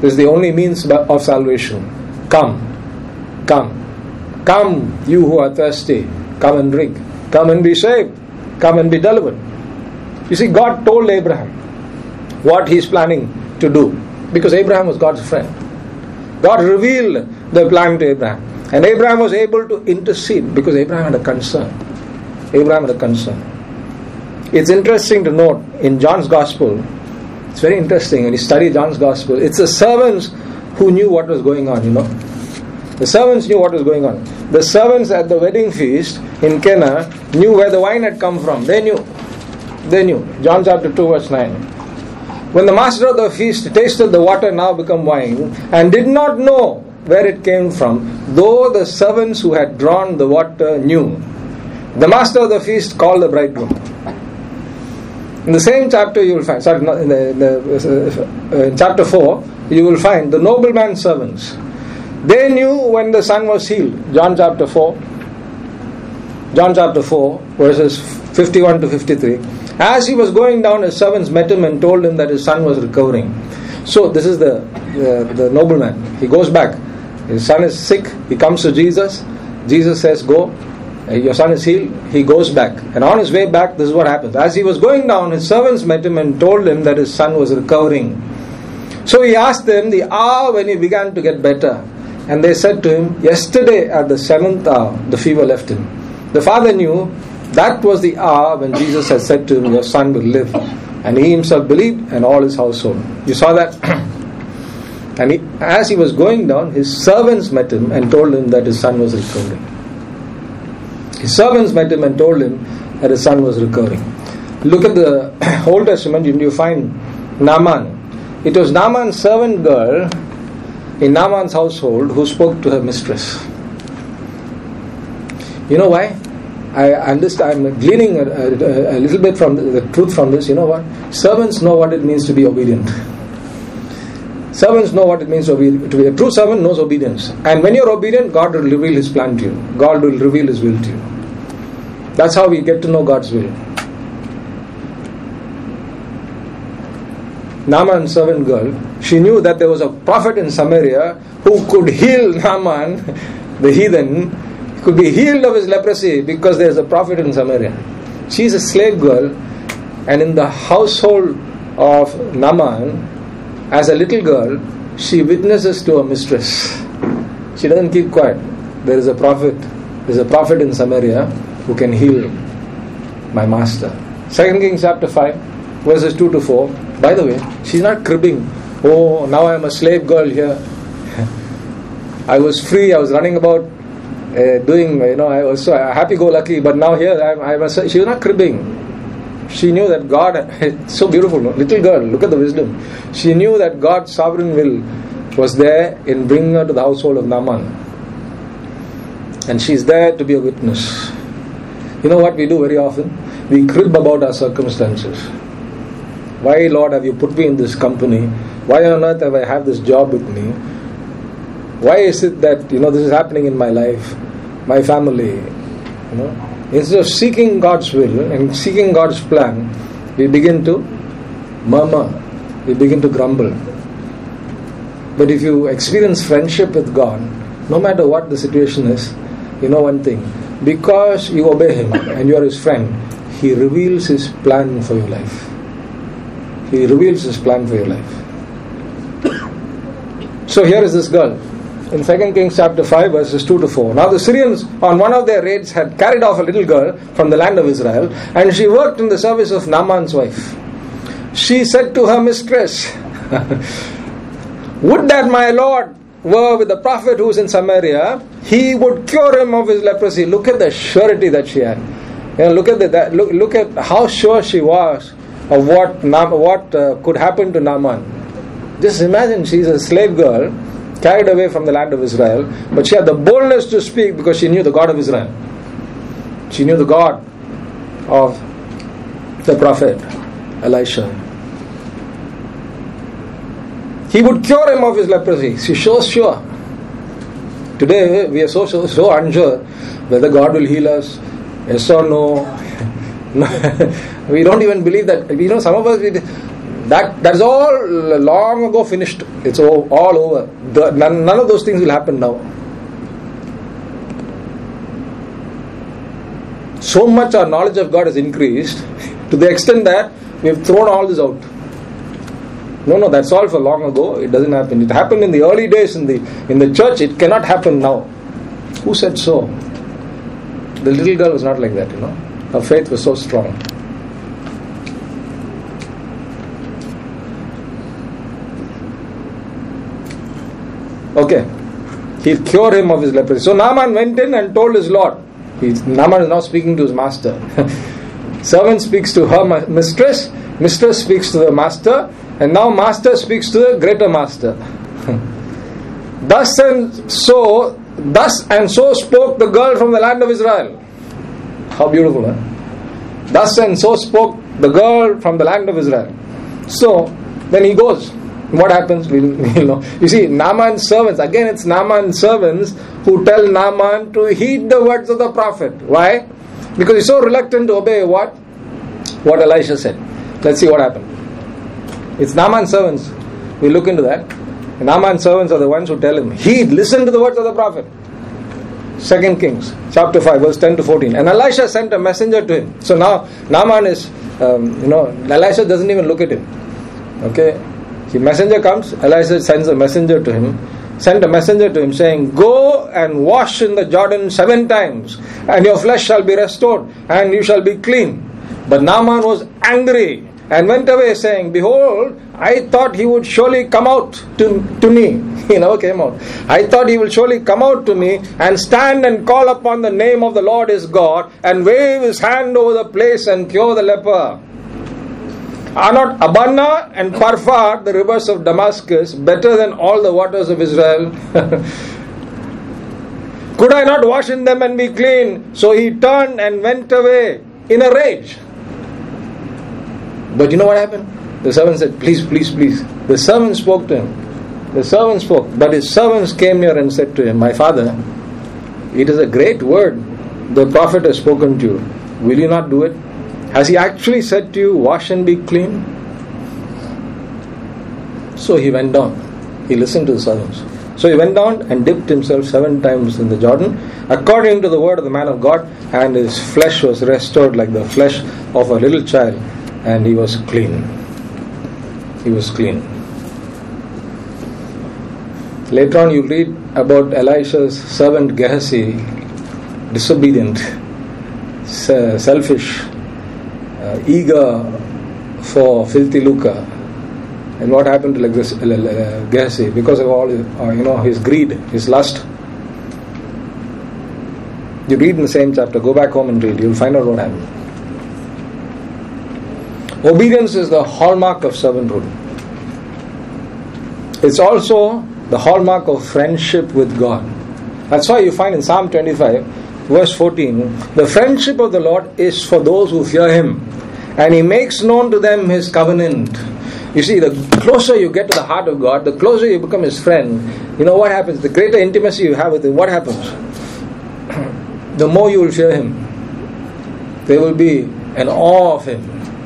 This is the only means of salvation. Come, come, come, you who are thirsty, come and drink. Come and be saved. Come and be delivered. You see, God told Abraham what He's planning to do, because Abraham was God's friend. God revealed the plan to Abraham, and Abraham was able to intercede because Abraham had a concern. Abraham had a concern. It's interesting to note in John's Gospel, it's very interesting when you study John's Gospel, it's the servants who knew what was going on, The servants knew what was going on. The servants at the wedding feast in Cana knew where the wine had come from. They knew. John chapter 2 verse 9. When the master of the feast tasted the water now become wine and did not know where it came from, though the servants who had drawn the water knew, the master of the feast called the bridegroom. In the same chapter you will find, in chapter 4, you will find the nobleman's servants. They knew when the son was healed. John chapter 4, verses 51 to 53. As he was going down, his servants met him and told him that his son was recovering. So this is the nobleman. He goes back. His son is sick. He comes to Jesus. Jesus says, go. Your son is healed. He goes back. And on his way back, this is what happens. As he was going down, his servants met him and told him that his son was recovering. So he asked them the hour when he began to get better. And they said to him, yesterday at the 7th hour, the fever left him. The father knew that was the hour when Jesus had said to him, your son will live. And he himself believed, and all his household. You saw that? And as he was going down, his servants met him and told him that his son was recovering. His servants met him and told him that his son was recovering. Look at the Old Testament, and you find Naaman. It was Naaman's servant girl in Naaman's household who spoke to her mistress. You know why? I'm gleaning a little bit from the truth from this. You know what? Servants know what it means to be obedient. Servants know what it means to be a true servant knows obedience. And when you're obedient, God will reveal His plan to you. God will reveal His will to you. That's how we get to know God's will. Naaman's servant girl, she knew that there was a prophet in Samaria who could heal Naaman, the heathen, could be healed of his leprosy because there's a prophet in Samaria. She's a slave girl, and in the household of Naaman, as a little girl, she witnesses to her mistress. She doesn't keep quiet. There is a prophet. There's a prophet in Samaria who can heal my master. 2 Kings chapter 5, verses 2 to 4. By the way, she's not cribbing. Oh, now I'm a slave girl here. I was free. I was running about doing, I was so happy-go-lucky. But now here, she was not cribbing. She knew that God, it's so beautiful, no? Little girl, look at the wisdom. She knew that God's sovereign will was there in bringing her to the household of Naaman. And she's there to be a witness. You know what we do very often? We crib about our circumstances. Why, Lord, have you put me in this company? Why on earth have I have this job with me? Why is it that, this is happening in my life, my family, Instead of seeking God's will and seeking God's plan, we begin to murmur, we begin to grumble. But if you experience friendship with God, no matter what the situation is, you know one thing, because you obey Him and you are His friend, He reveals His plan for your life. He reveals His plan for your life. So here is this girl. In 2 Kings chapter 5 verses 2 to 4. Now the Syrians on one of their raids had carried off a little girl from the land of Israel, and she worked in the service of Naaman's wife. She said to her mistress, would that my Lord were with the prophet who is in Samaria, he would cure him of his leprosy. Look at the surety that she had. Look at how sure she was of what could happen to Naaman. Just imagine, she's a slave girl carried away from the land of Israel, but she had the boldness to speak because she knew the God of Israel. She knew the God of the prophet Elisha. He would cure him of his leprosy. She's so sure. Today we are so unsure whether God will heal us, yes or no. We don't even believe that. Some of us, That's all long ago finished. It's all over. None of those things will happen now. So much our knowledge of God has increased to the extent that we have thrown all this out. No, that's all for long ago. It doesn't happen. It happened in the early days in the church. It cannot happen now. Who said so? The little girl was not like that, Her faith was so strong. Okay. He'll cure him of his leprosy. So Naaman went in and told his Lord. Naaman is now speaking to his master. Servant speaks to her mistress. Mistress speaks to the master. And now master speaks to the greater master. Thus and so spoke the girl from the land of Israel. How beautiful, huh? Thus and so spoke the girl from the land of Israel. So, then he goes. What happens? We'll know. You see, Naaman's servants, again it's Naaman's servants who tell Naaman to heed the words of the prophet. Why? Because he's so reluctant to obey what Elisha said. Let's see what happened. It's Naaman's servants. We look into that. And Naaman's servants are the ones who tell him, heed, listen to the words of the prophet. 2 Kings chapter 5 verse 10 to 14. And Elisha sent a messenger to him. So now Naaman is, Elisha doesn't even look at him. Okay. The messenger comes, Elisha sends a messenger to him. Sent a messenger to him saying, go and wash in the Jordan 7 times and your flesh shall be restored and you shall be clean. But Naaman was angry and went away saying, behold, I thought he would surely come out to me. He never came out. I thought he will surely come out to me and stand and call upon the name of the Lord his God and wave his hand over the place and cure the leper. Are not Abana and Parfar, the rivers of Damascus, better than all the waters of Israel? Could I not wash in them and be clean? So he turned and went away in a rage. But you know what happened? The servant said, please, please, please. The servant spoke to him. The servant spoke. But his servants came near and said to him, my father, it is a great word the prophet has spoken to you. Will you not do it? Has he actually said to you, wash and be clean? So he went down. He listened to the servants. So he went down and dipped himself 7 times in the Jordan, according to the word of the man of God, and his flesh was restored like the flesh of a little child, and he was clean. He was clean. Later on you read about Elisha's servant Gehazi, disobedient, selfish, eager for filthy lucre. And what happened to Gehazi? Because of all his greed, his lust. You read in the same chapter, go back home and read, you'll find out what happened. Obedience is the hallmark of servanthood. It's also the hallmark of friendship with God. That's why you find in Psalm 25 verse 14, the friendship of the Lord is for those who fear him, and he makes known to them his covenant. You see, the closer you get to the heart of God, the closer you become his friend, you know what happens? The greater intimacy you have with him, what happens? The more you will fear him. There will be an awe of him.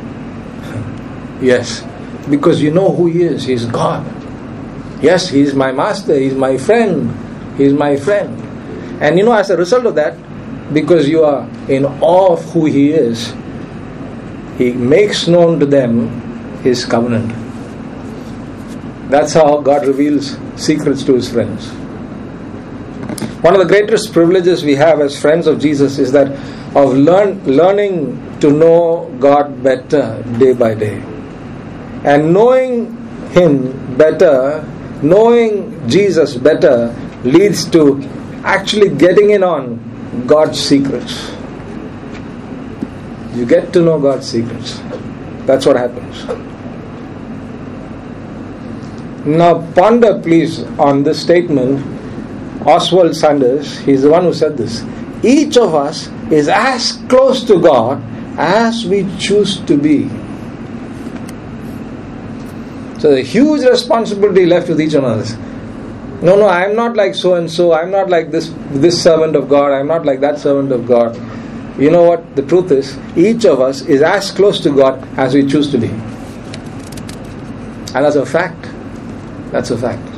Yes, because you know who he is. He is God. Yes, he is my master. He is my friend. He is my friend. And as a result of that, because you are in awe of who he is, he makes known to them his covenant. That's how God reveals secrets to his friends. One of the greatest privileges we have as friends of Jesus is that of learning to know God better day by day. And knowing him better, knowing Jesus better, leads to actually getting in on God's secrets. You get to know God's secrets. That's what happens. Now ponder please on this statement. Oswald Sanders, he's the one who said this. Each of us is as close to God as we choose to be. So a huge responsibility left with each one of us. No, I'm not like so and so. I'm not like this servant of God. I'm not like that servant of God. You know what? The truth is, each of us is as close to God as we choose to be. And that's a fact. That's a fact.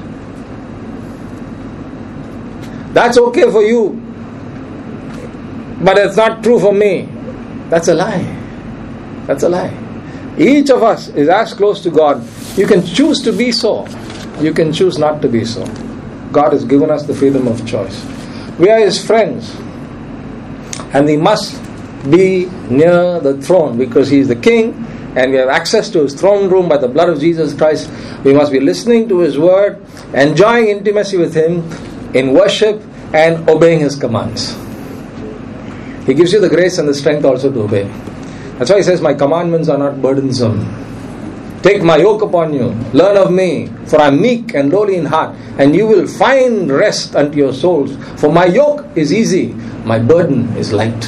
That's okay for you, but it's not true for me. That's a lie. That's a lie. Each of us is as close to God. You can choose to be so. You can choose not to be so. God has given us the freedom of choice. We are His friends. And we must be near the throne because He is the King and we have access to His throne room by the blood of Jesus Christ. We must be listening to His word, enjoying intimacy with Him in worship and obeying His commands. He gives you the grace and the strength also to obey. That's why He says, my commandments are not burdensome. Take my yoke upon you, learn of me, for I am meek and lowly in heart, and you will find rest unto your souls. For my yoke is easy, my burden is light.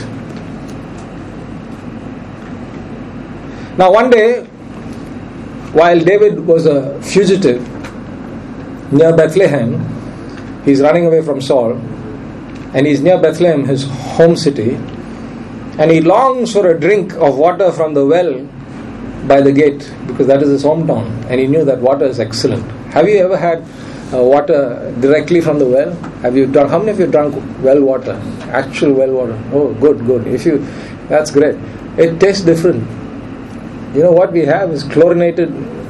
Now one day, while David was a fugitive near Bethlehem, he's running away from Saul, and he's near Bethlehem, his home city, and he longs for a drink of water from the well by the gate, because that is his hometown, and he knew that water is excellent. Have you ever had water directly from the well? Have you drunk? How many of you drank well water? Actual well water? Oh, good. That's great. It tastes different. You know what we have is chlorinated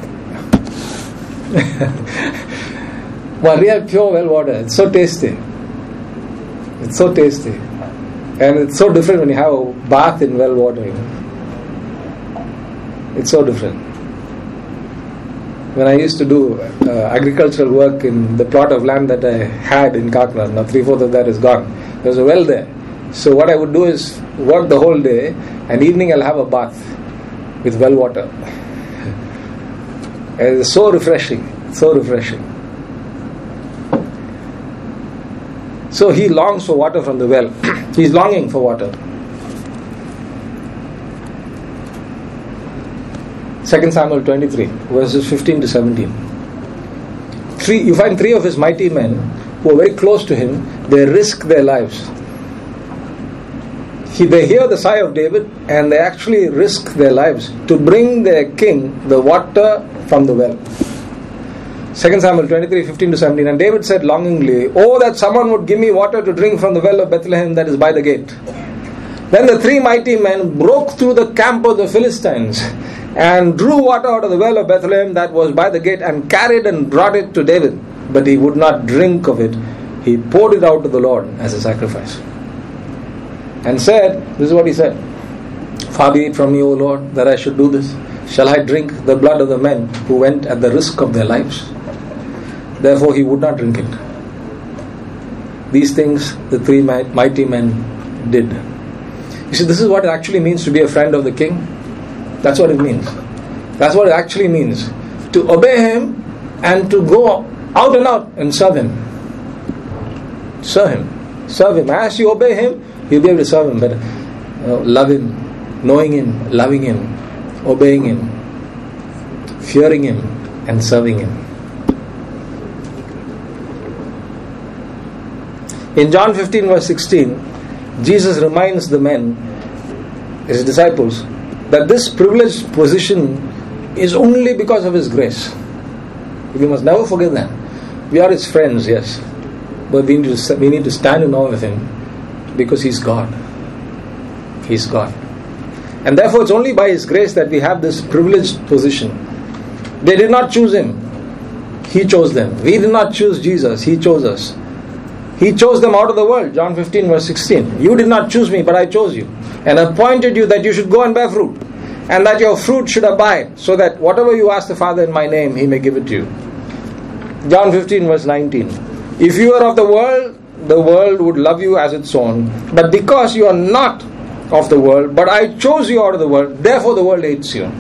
well, real pure well water. It's so tasty. It's so tasty. And it's so different when you have a bath in well water. You know? It's so different. When I used to do agricultural work in the plot of land that I had in Kaknad, now 3/4 of that is gone. There's a well there. So what I would do is work the whole day, and evening I'll have a bath with well water. And it's so refreshing. So refreshing. So he longs for water from the well. He's longing for water. 2 Samuel 23, verses 15 to 17. You find three of his mighty men who are very close to him. They risk their lives. They hear the sigh of David and they actually risk their lives to bring their king the water from the well. 2 Samuel 23, 15 to 17. And David said longingly, oh, that someone would give me water to drink from the well of Bethlehem that is by the gate. Then the three mighty men broke through the camp of the Philistines and drew water out of the well of Bethlehem that was by the gate and carried and brought it to David. But he would not drink of it. He poured it out to the Lord as a sacrifice. And said, this is what he said, far be it from me, O Lord, that I should do this. Shall I drink the blood of the men who went at the risk of their lives? Therefore he would not drink it. These things the three mighty men did. You see, this is what it actually means to be a friend of the king. That's what it means. That's what it actually means. To obey him and to go out and out and serve him. Serve him. Serve him. As you obey him, you'll be able to serve him better. Love him, knowing him, loving him, obeying him, fearing him, and serving him. In John 15 verse 16, Jesus reminds the men, his disciples, that this privileged position is only because of his grace. We must never forget that. We are his friends, yes, but we need to stand in awe of him because he's God. He's God. And therefore it's only by his grace that we have this privileged position. They did not choose him. He chose them. We did not choose Jesus. He chose us. He chose them out of the world. John 15 verse 16. You did not choose me, but I chose you and appointed you that you should go and bear fruit, and that your fruit should abide, so that whatever you ask the Father in my name, he may give it to you. John 15 verse 19. If you are of the world would love you as its own. But because you are not of the world, but I chose you out of the world, therefore the world hates you.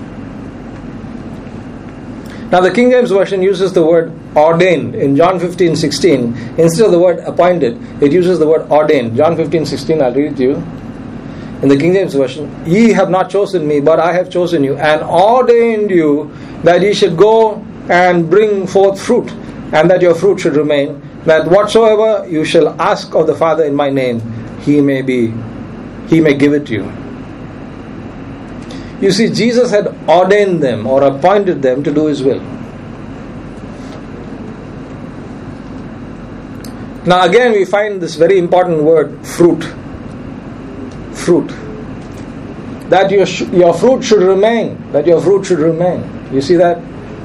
Now the King James Version uses the word ordained in John 15:16. Instead of the word appointed, it uses the word ordained. John 15:16, I'll read it to you. In the King James Version, ye have not chosen me, but I have chosen you, and ordained you that ye should go and bring forth fruit, and that your fruit should remain, that whatsoever you shall ask of the Father in my name, he may give it to you. You see, Jesus had ordained them or appointed them to do his will. Now again we find this very important word, fruit. Fruit. That your fruit should remain. That your fruit should remain. You see that?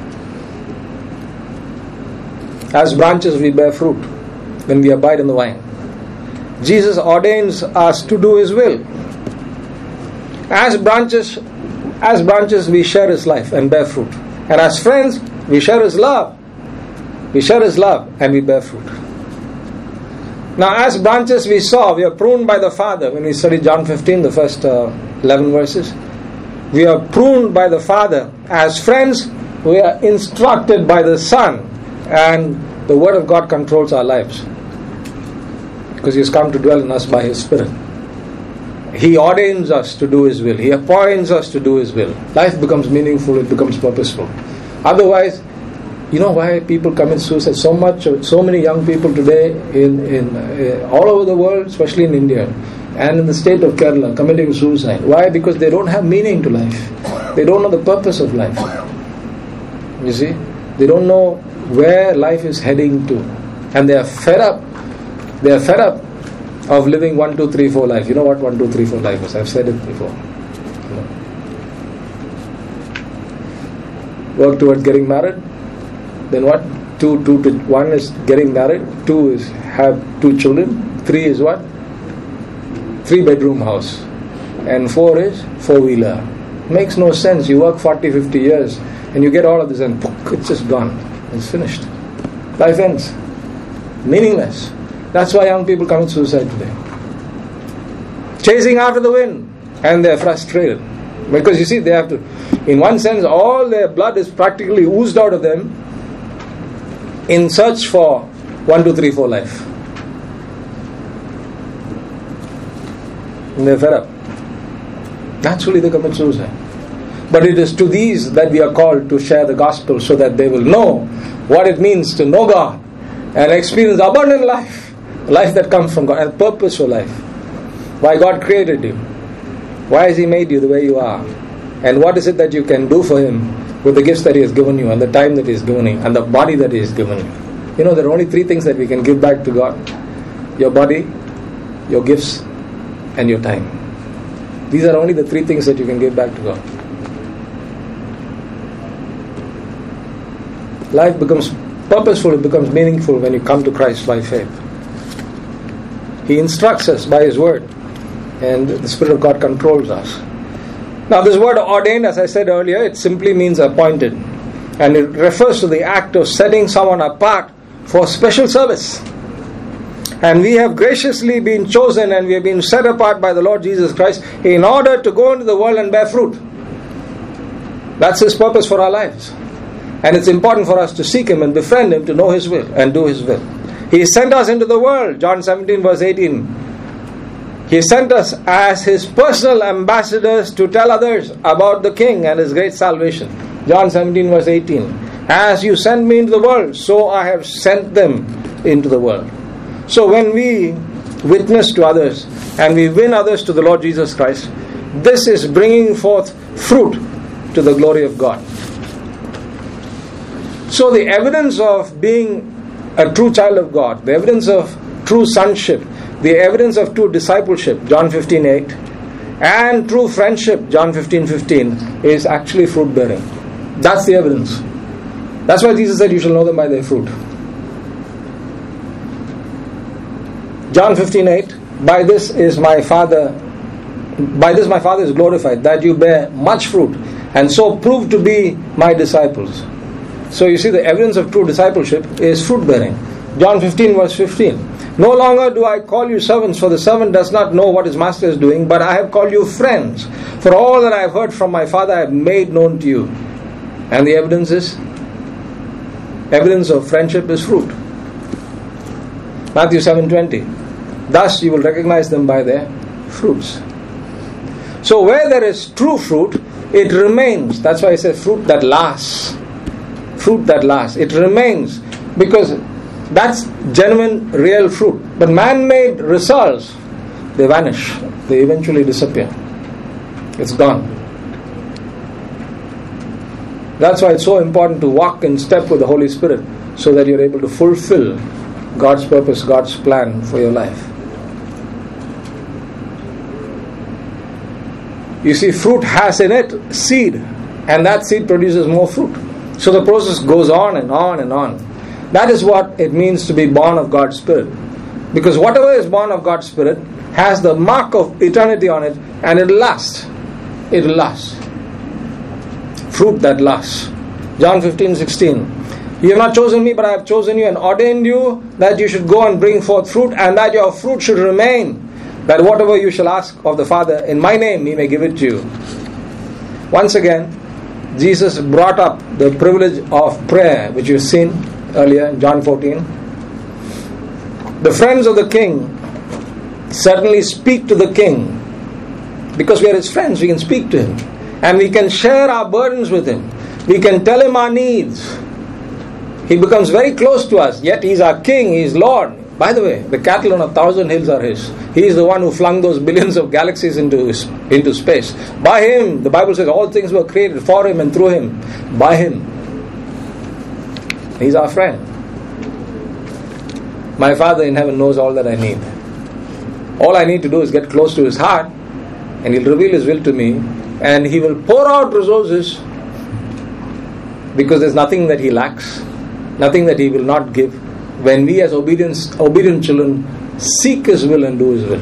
As branches we bear fruit when we abide in the vine. Jesus ordains us to do His will. As branches we share His life and bear fruit. And as friends, we share His love. We share His love and we bear fruit. Now as branches we are pruned by the Father. When we study John 15, the first 11 verses, we are pruned by the Father. As friends, we are instructed by the Son, and the Word of God controls our lives, because He has come to dwell in us by His Spirit. He ordains us to do His will. He appoints us to do His will. Life becomes meaningful, it becomes purposeful. Otherwise, you know why people commit suicide? So many young people today in all over the world, especially in India and in the state of Kerala, committing suicide. Why? Because they don't have meaning to life. They don't know the purpose of life. You see, they don't know where life is heading to, and they are fed up. They are fed up of living 1, 2, 3, 4 life. You know what 1, 2, 3, 4 life is? I've said it before. Work towards getting married. Then what? 1 is getting married. 2 is have 2 children. 3 is what? 3-bedroom house. And 4 is 4-wheeler. Makes no sense. You work 40, 50 years and you get all of this and it's just gone. It's finished. Life ends. Meaningless. That's why young people commit suicide today. Chasing after the wind. And they're frustrated. Because you see, they have to, in one sense, all their blood is practically oozed out of them in search for 1, 2, 3, 4 life. And they're fed up. Naturally they commit suicide. But it is to these that we are called to share the gospel, so that they will know what it means to know God and experience abundant life. Life that comes from God, and purpose for life. Why God created you. Why has He made you the way you are? And what is it that you can do for Him with the gifts that He has given you, and the time that He has given you, and the body that He has given you? You know, there are only 3 things that we can give back to God. Your body, your gifts, and your time. These are only the 3 things that you can give back to God. Life becomes purposeful, it becomes meaningful when you come to Christ by faith. He instructs us by His Word, and the Spirit of God controls us. Now this word ordained, as I said earlier, it simply means appointed, and it refers to the act of setting someone apart for special service. And we have graciously been chosen, and we have been set apart by the Lord Jesus Christ in order to go into the world and bear fruit. That's His purpose for our lives. And it's important for us to seek Him and befriend Him, to know His will and do His will. He sent us into the world. John 17 verse 18. He sent us as His personal ambassadors to tell others about the King and His great salvation. John 17 verse 18. As you sent me into the world, so I have sent them into the world. So when we witness to others and we win others to the Lord Jesus Christ, this is bringing forth fruit to the glory of God. So the evidence of being a true child of God, the evidence of true sonship, the evidence of true discipleship, John 15:8, and true friendship, John 15:15, is actually fruit bearing. That's the evidence. That's why Jesus said, you shall know them by their fruit. John 15:8, by this my Father is glorified, that you bear much fruit, and so prove to be my disciples. So you see, the evidence of true discipleship is fruit bearing. John 15 verse 15. No longer do I call you servants, for the servant does not know what his master is doing, but I have called you friends. For all that I have heard from my Father I have made known to you. And the evidence of friendship is fruit. Matthew 7:20. Thus you will recognize them by their fruits. So where there is true fruit, it remains. That's why I say fruit that lasts. Fruit that lasts. It remains, because that's genuine, real fruit. But man-made results, they vanish. They eventually disappear. It's gone. That's why it's so important to walk in step with the Holy Spirit, so that you're able to fulfill God's purpose, God's plan for your life. You see, fruit has in it seed, and that seed produces more fruit. So the process goes on and on and on. That is what it means to be born of God's Spirit. Because whatever is born of God's Spirit has the mark of eternity on it, and it will last. It will last. Fruit that lasts. John 15:16. You have not chosen me, but I have chosen you and ordained you that you should go and bring forth fruit, and that your fruit should remain, that whatever you shall ask of the Father in my name, he may give it to you. Once again, Jesus brought up the privilege of prayer, which you've seen earlier in John 14. The friends of the king certainly speak to the king. Because we are his friends, we can speak to him. And we can share our burdens with him. We can tell him our needs. He becomes very close to us. Yet he is our king, he is Lord. By the way, the cattle on 1,000 hills are his. He is the one who flung those billions of galaxies into space. By him, the Bible says, all things were created for him and through him. By him. He's our friend. My Father in heaven knows all that I need. All I need to do is get close to his heart, and he'll reveal his will to me, and he will pour out resources, because there's nothing that he lacks, nothing that he will not give, when we as obedient children seek his will and do his will.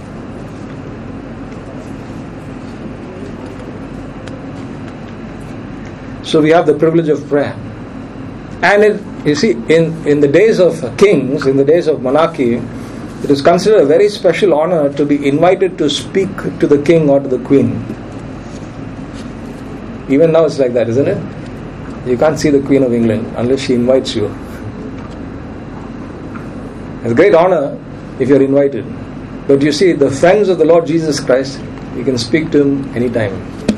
So we have the privilege of prayer. And you see, in the days of kings, in the days of monarchy, it is considered a very special honor to be invited to speak to the king or to the queen. Even now it's like that, isn't it? You can't see the Queen of England unless she invites you. It's a great honor if you're invited. But you see, the friends of the Lord Jesus Christ, you can speak to him anytime.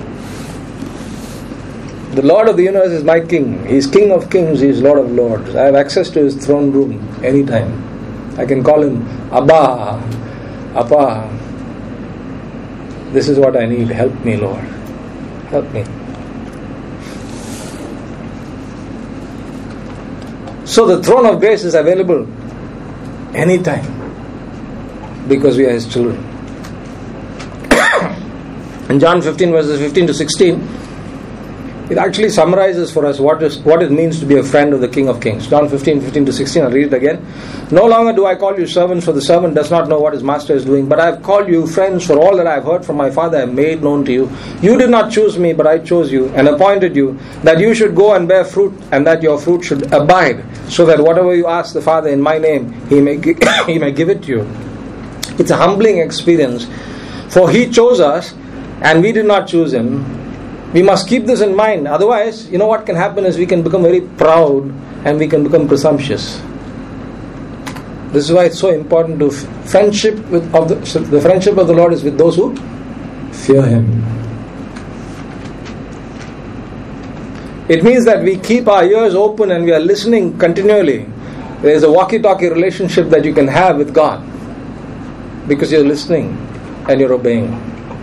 The Lord of the universe is my king. He is King of kings, he is Lord of lords. I have access to his throne room anytime. I can call him Abba, Appa. This is what I need. Help me, Lord. Help me. So the throne of grace is available anytime, because we are his children. In John 15 verses 15 to 16, it actually summarizes for us what it means to be a friend of the King of Kings. John 15 to 16, I'll read it again. No longer do I call you servants, for the servant does not know what his master is doing, but I have called you friends, for all that I have heard from my Father I have made known to you. You did not choose me, but I chose you and appointed you, that you should go and bear fruit, and that your fruit should abide, so that whatever you ask the Father in my name, he may give it to you. It's a humbling experience, for he chose us and we did not choose him. We must keep this in mind. Otherwise, you know what can happen is we can become very proud and we can become presumptuous. This is why it's so important to the friendship of the Lord is with those who fear him. It means that we keep our ears open and we are listening continually. There is a walkie-talkie relationship that you can have with God, because you're listening and you're obeying.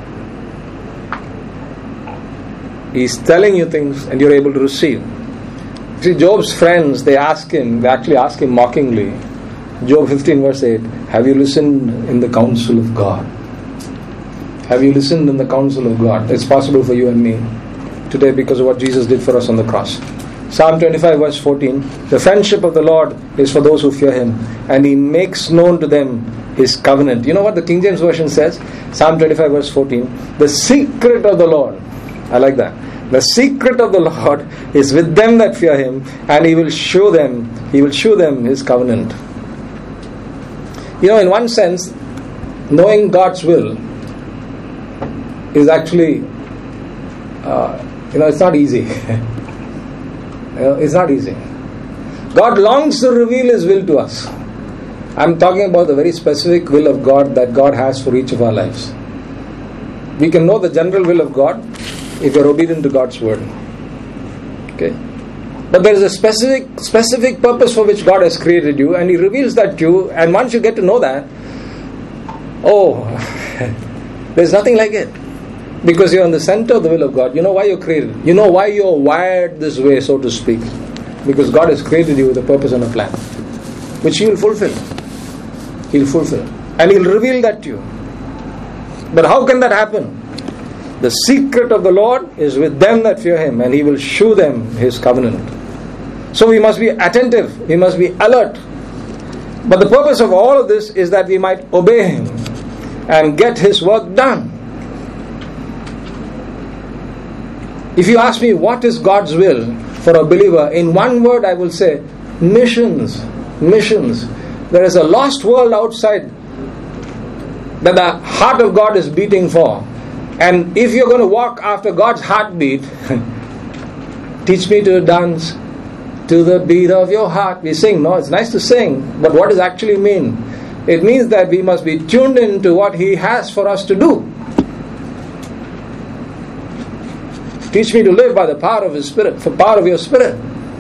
He's telling you things and you're able to receive. See, Job's friends, they actually ask him mockingly. Job 15 verse 8, have you listened in the counsel of God? Have you listened in the counsel of God? It's possible for you and me today because of what Jesus did for us on the cross. Psalm 25 verse 14, the friendship of the Lord is for those who fear him, and he makes known to them his covenant. You know what the King James Version says? Psalm 25 verse 14, the secret of the Lord. I like that. The secret of the Lord is with them that fear him, and he will show them his covenant. You know, in one sense, knowing God's will is actually, it's not easy. It's not easy. God longs to reveal his will to us. I'm talking about the very specific will of God that God has for each of our lives. We can know the general will of God if you're obedient to God's word. Okay? But there is a specific purpose for which God has created you, and he reveals that to you, and once you get to know that, there's nothing like it. Because you're in the center of the will of God. You know why you're created. You know why you're wired this way, so to speak. Because God has created you with a purpose and a plan. which He will fulfill. He'll fulfill. And He'll reveal that to you. But how can that happen? The secret of the Lord is with them that fear Him, and He will shew them His covenant. So we must be attentive, we must be alert. But the purpose of all of this is that we might obey Him and get His work done. If you ask me what is God's will for a believer, in one word I will say, missions. Missions. There is a lost world outside that the heart of God is beating for. And if you're going to walk after God's heartbeat, teach me to dance to the beat of your heart. We sing, no, it's nice to sing, but what does it actually mean? It means that we must be tuned into what He has for us to do. Teach me to live by the power of His Spirit, for power of your Spirit.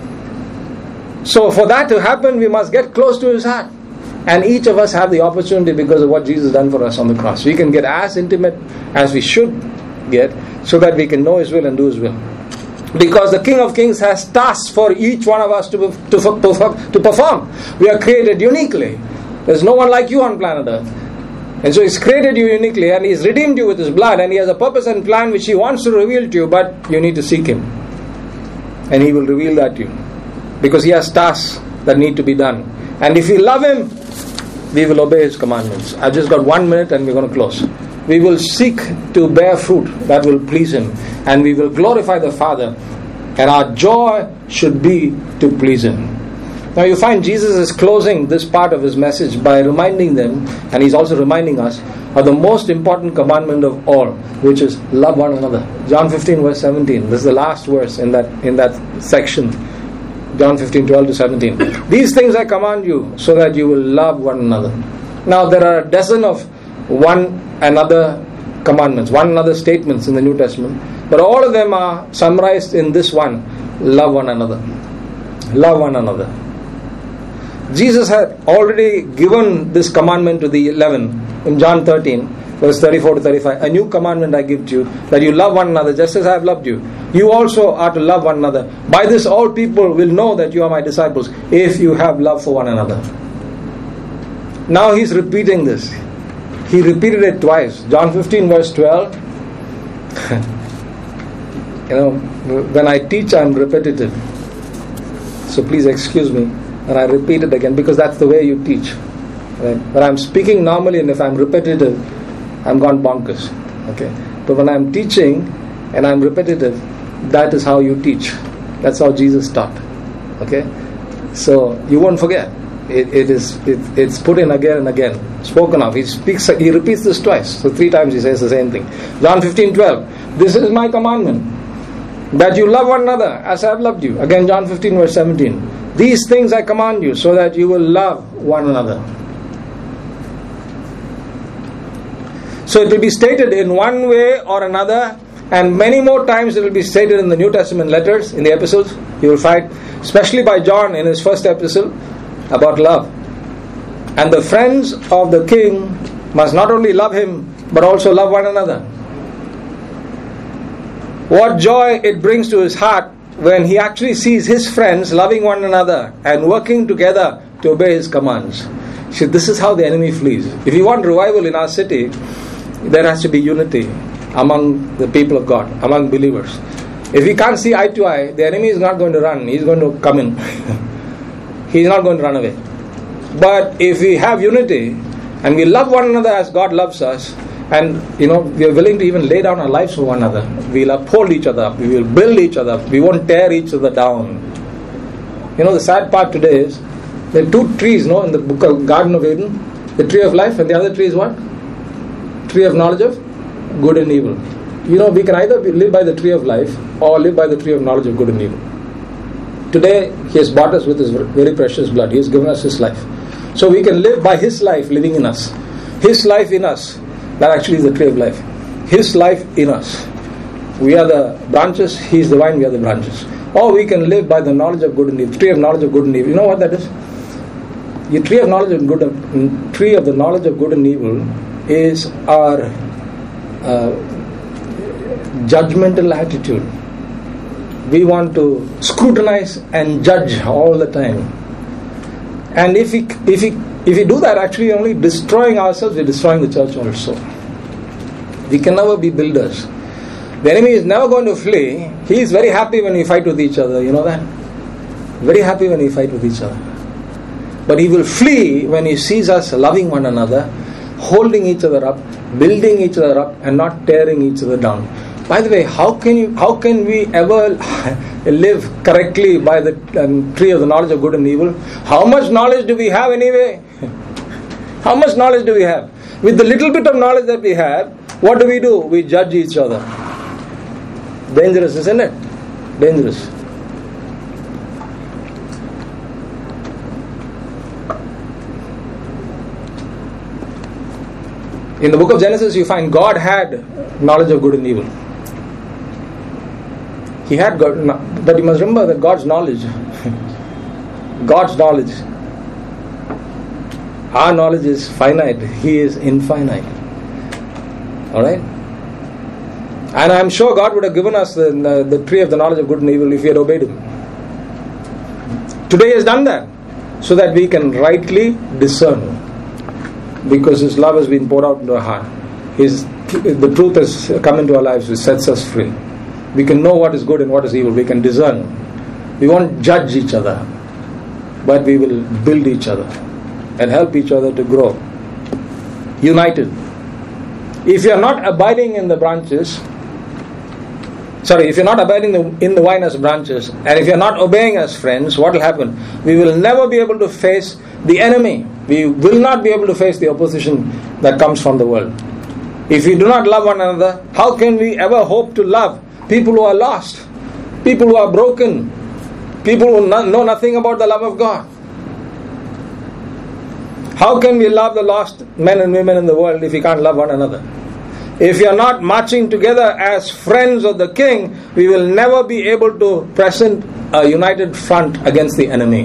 So for that to happen, we must get close to His heart. And each of us have the opportunity because of what Jesus done for us on the cross. We can get as intimate as we should get, so that we can know His will and do His will. Because the King of Kings has tasks for each one of us to perform. We are created uniquely. There's no one like you on planet Earth. And so He's created you uniquely, and He's redeemed you with His blood, and He has a purpose and plan which He wants to reveal to you, but you need to seek Him. And He will reveal that to you. Because He has tasks that need to be done. And if we love Him, we will obey His commandments. I've just got 1 minute and we're going to close. We will seek to bear fruit that will please Him, and we will glorify the Father, and our joy should be to please Him. Now you find Jesus is closing this part of His message by reminding them, and He's also reminding us, of the most important commandment of all, which is love one another. John 15 verse 17. This is the last verse in that section. John 15, 12 to 17. These things I command you, so that you will love one another. Now there are a dozen of one another commandments, one another statements in the New Testament, but all of them are summarized in this one: love one another. Love one another. Jesus had already given this commandment to the 11 in John 13 verse 34 to 35. A new commandment I give to you, that you love one another just as I have loved you. You also are to love one another. By this all people will know that you are my disciples, if you have love for one another. Now He's repeating this. He repeated it twice. John 15 verse 12. When I teach, I'm repetitive. So please excuse me. And I repeat it again, because that's the way you teach. Right? When I'm speaking normally, and if I'm repetitive, I'm gone bonkers. Okay? But when I'm teaching and I'm repetitive, that is how you teach. That's how Jesus taught. Okay? So you won't forget. It's put in again and again, spoken of. He repeats this twice. So 3 times He says the same thing. John 15:12. This is my commandment, that you love one another as I have loved you. Again, John 15 verse 17. These things I command you, so that you will love one another. So it will be stated in one way or another, and many more times it will be stated in the New Testament letters, in the epistles. You will find, especially by John in his first epistle, about love. And the friends of the King must not only love Him, but also love one another. What joy it brings to his heart when he actually sees his friends loving one another and working together to obey His commands. See, this is how the enemy flees. If you want revival in our city, there has to be unity among the people of God, among believers. If we can't see eye to eye, the enemy is not going to run. He's going to come in. He's not going to run away. But if we have unity and we love one another as God loves us, and we are willing to even lay down our lives for one another, we'll uphold each other up, we will build each other up, we won't tear each other down. The sad part today is there are 2 trees, in the book of Garden of Eden, the tree of life, and the other tree is what? Tree of knowledge of good and evil. We can either live by the tree of life or live by the tree of knowledge of good and evil. Today He has bought us with His very precious blood. He has given us His life. So we can live by His life living in us. His life in us. That actually is the tree of life. His life in us. We are the branches, He is the vine, we are the branches. Or we can live by the knowledge of good and evil. Tree of knowledge of good and evil. You know what that is? The tree of knowledge of good and evil is our judgmental attitude. We want to scrutinize and judge all the time. And if we do that, actually we're only destroying ourselves, we're destroying the church also. We can never be builders. The enemy is never going to flee. He is very happy when we fight with each other, you know that? Very happy when we fight with each other. But he will flee when he sees us loving one another, holding each other up, building each other up, and not tearing each other down. By the way, how can we ever live correctly by the tree of the knowledge of good and evil? How much knowledge do we have anyway? How much knowledge do we have? With the little bit of knowledge that we have, what do? We judge each other. Dangerous, isn't it? Dangerous. In the book of Genesis, you find God had knowledge of good and evil. He had God, but you must remember that God's knowledge, our knowledge is finite. He is infinite. Alright? And I am sure God would have given us the tree of the knowledge of good and evil if we had obeyed Him. Today He has done that so that we can rightly discern, because His love has been poured out into our heart. The truth has come into our lives, which sets us free. We can know what is good and what is evil. We can discern. We won't judge each other, but we will build each other and help each other to grow united. If you are not abiding in the branches, if you're not abiding in the vine as branches, and if you're not obeying as friends, what will happen? We will never be able to face the enemy. We will not be able to face the opposition that comes from the world. If we do not love one another, how can we ever hope to love people who are lost, people who are broken, people who know nothing about the love of God? How can we love the lost men and women in the world if we can't love one another? If we are not marching together as friends of the King, we will never be able to present a united front against the enemy.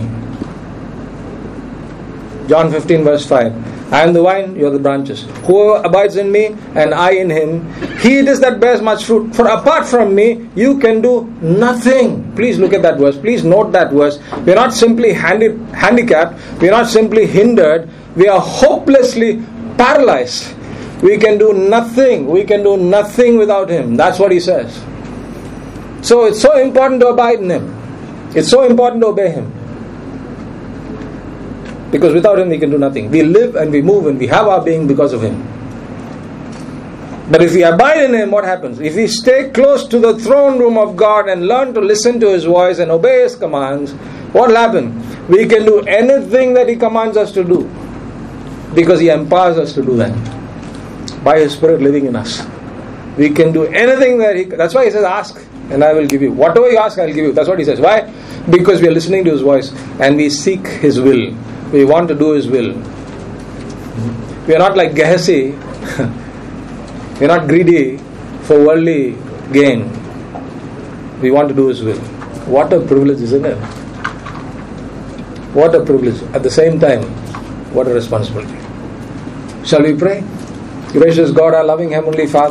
John 15 verse 5. I am the vine, you are the branches. Whoever abides in me and I in him, he it is that bears much fruit. For apart from me, you can do nothing. Please look at that verse. Please note that verse. We are not simply handicapped. We are not simply hindered. We are hopelessly paralyzed. We can do nothing. We can do nothing without Him. That's what He says. So it's so important to abide in Him. It's so important to obey Him. Because without Him we can do nothing. We live and we move and we have our being because of Him. But if we abide in Him, what happens? If we stay close to the throne room of God and learn to listen to His voice and obey His commands, what will happen? We can do anything that He commands us to do, because He empowers us to do that by His Spirit living in us. We can do anything that's why He says, ask and I will give you. Whatever you ask, I will give you. That's what He says. Why? Because we are listening to His voice and we seek His will. We want to do His will. We are not like Gehazi. We are not greedy for worldly gain. We want to do His will. What a privilege, isn't it? What a privilege. At the same time, what a responsibility. Shall we pray? Gracious God, our loving Heavenly Father,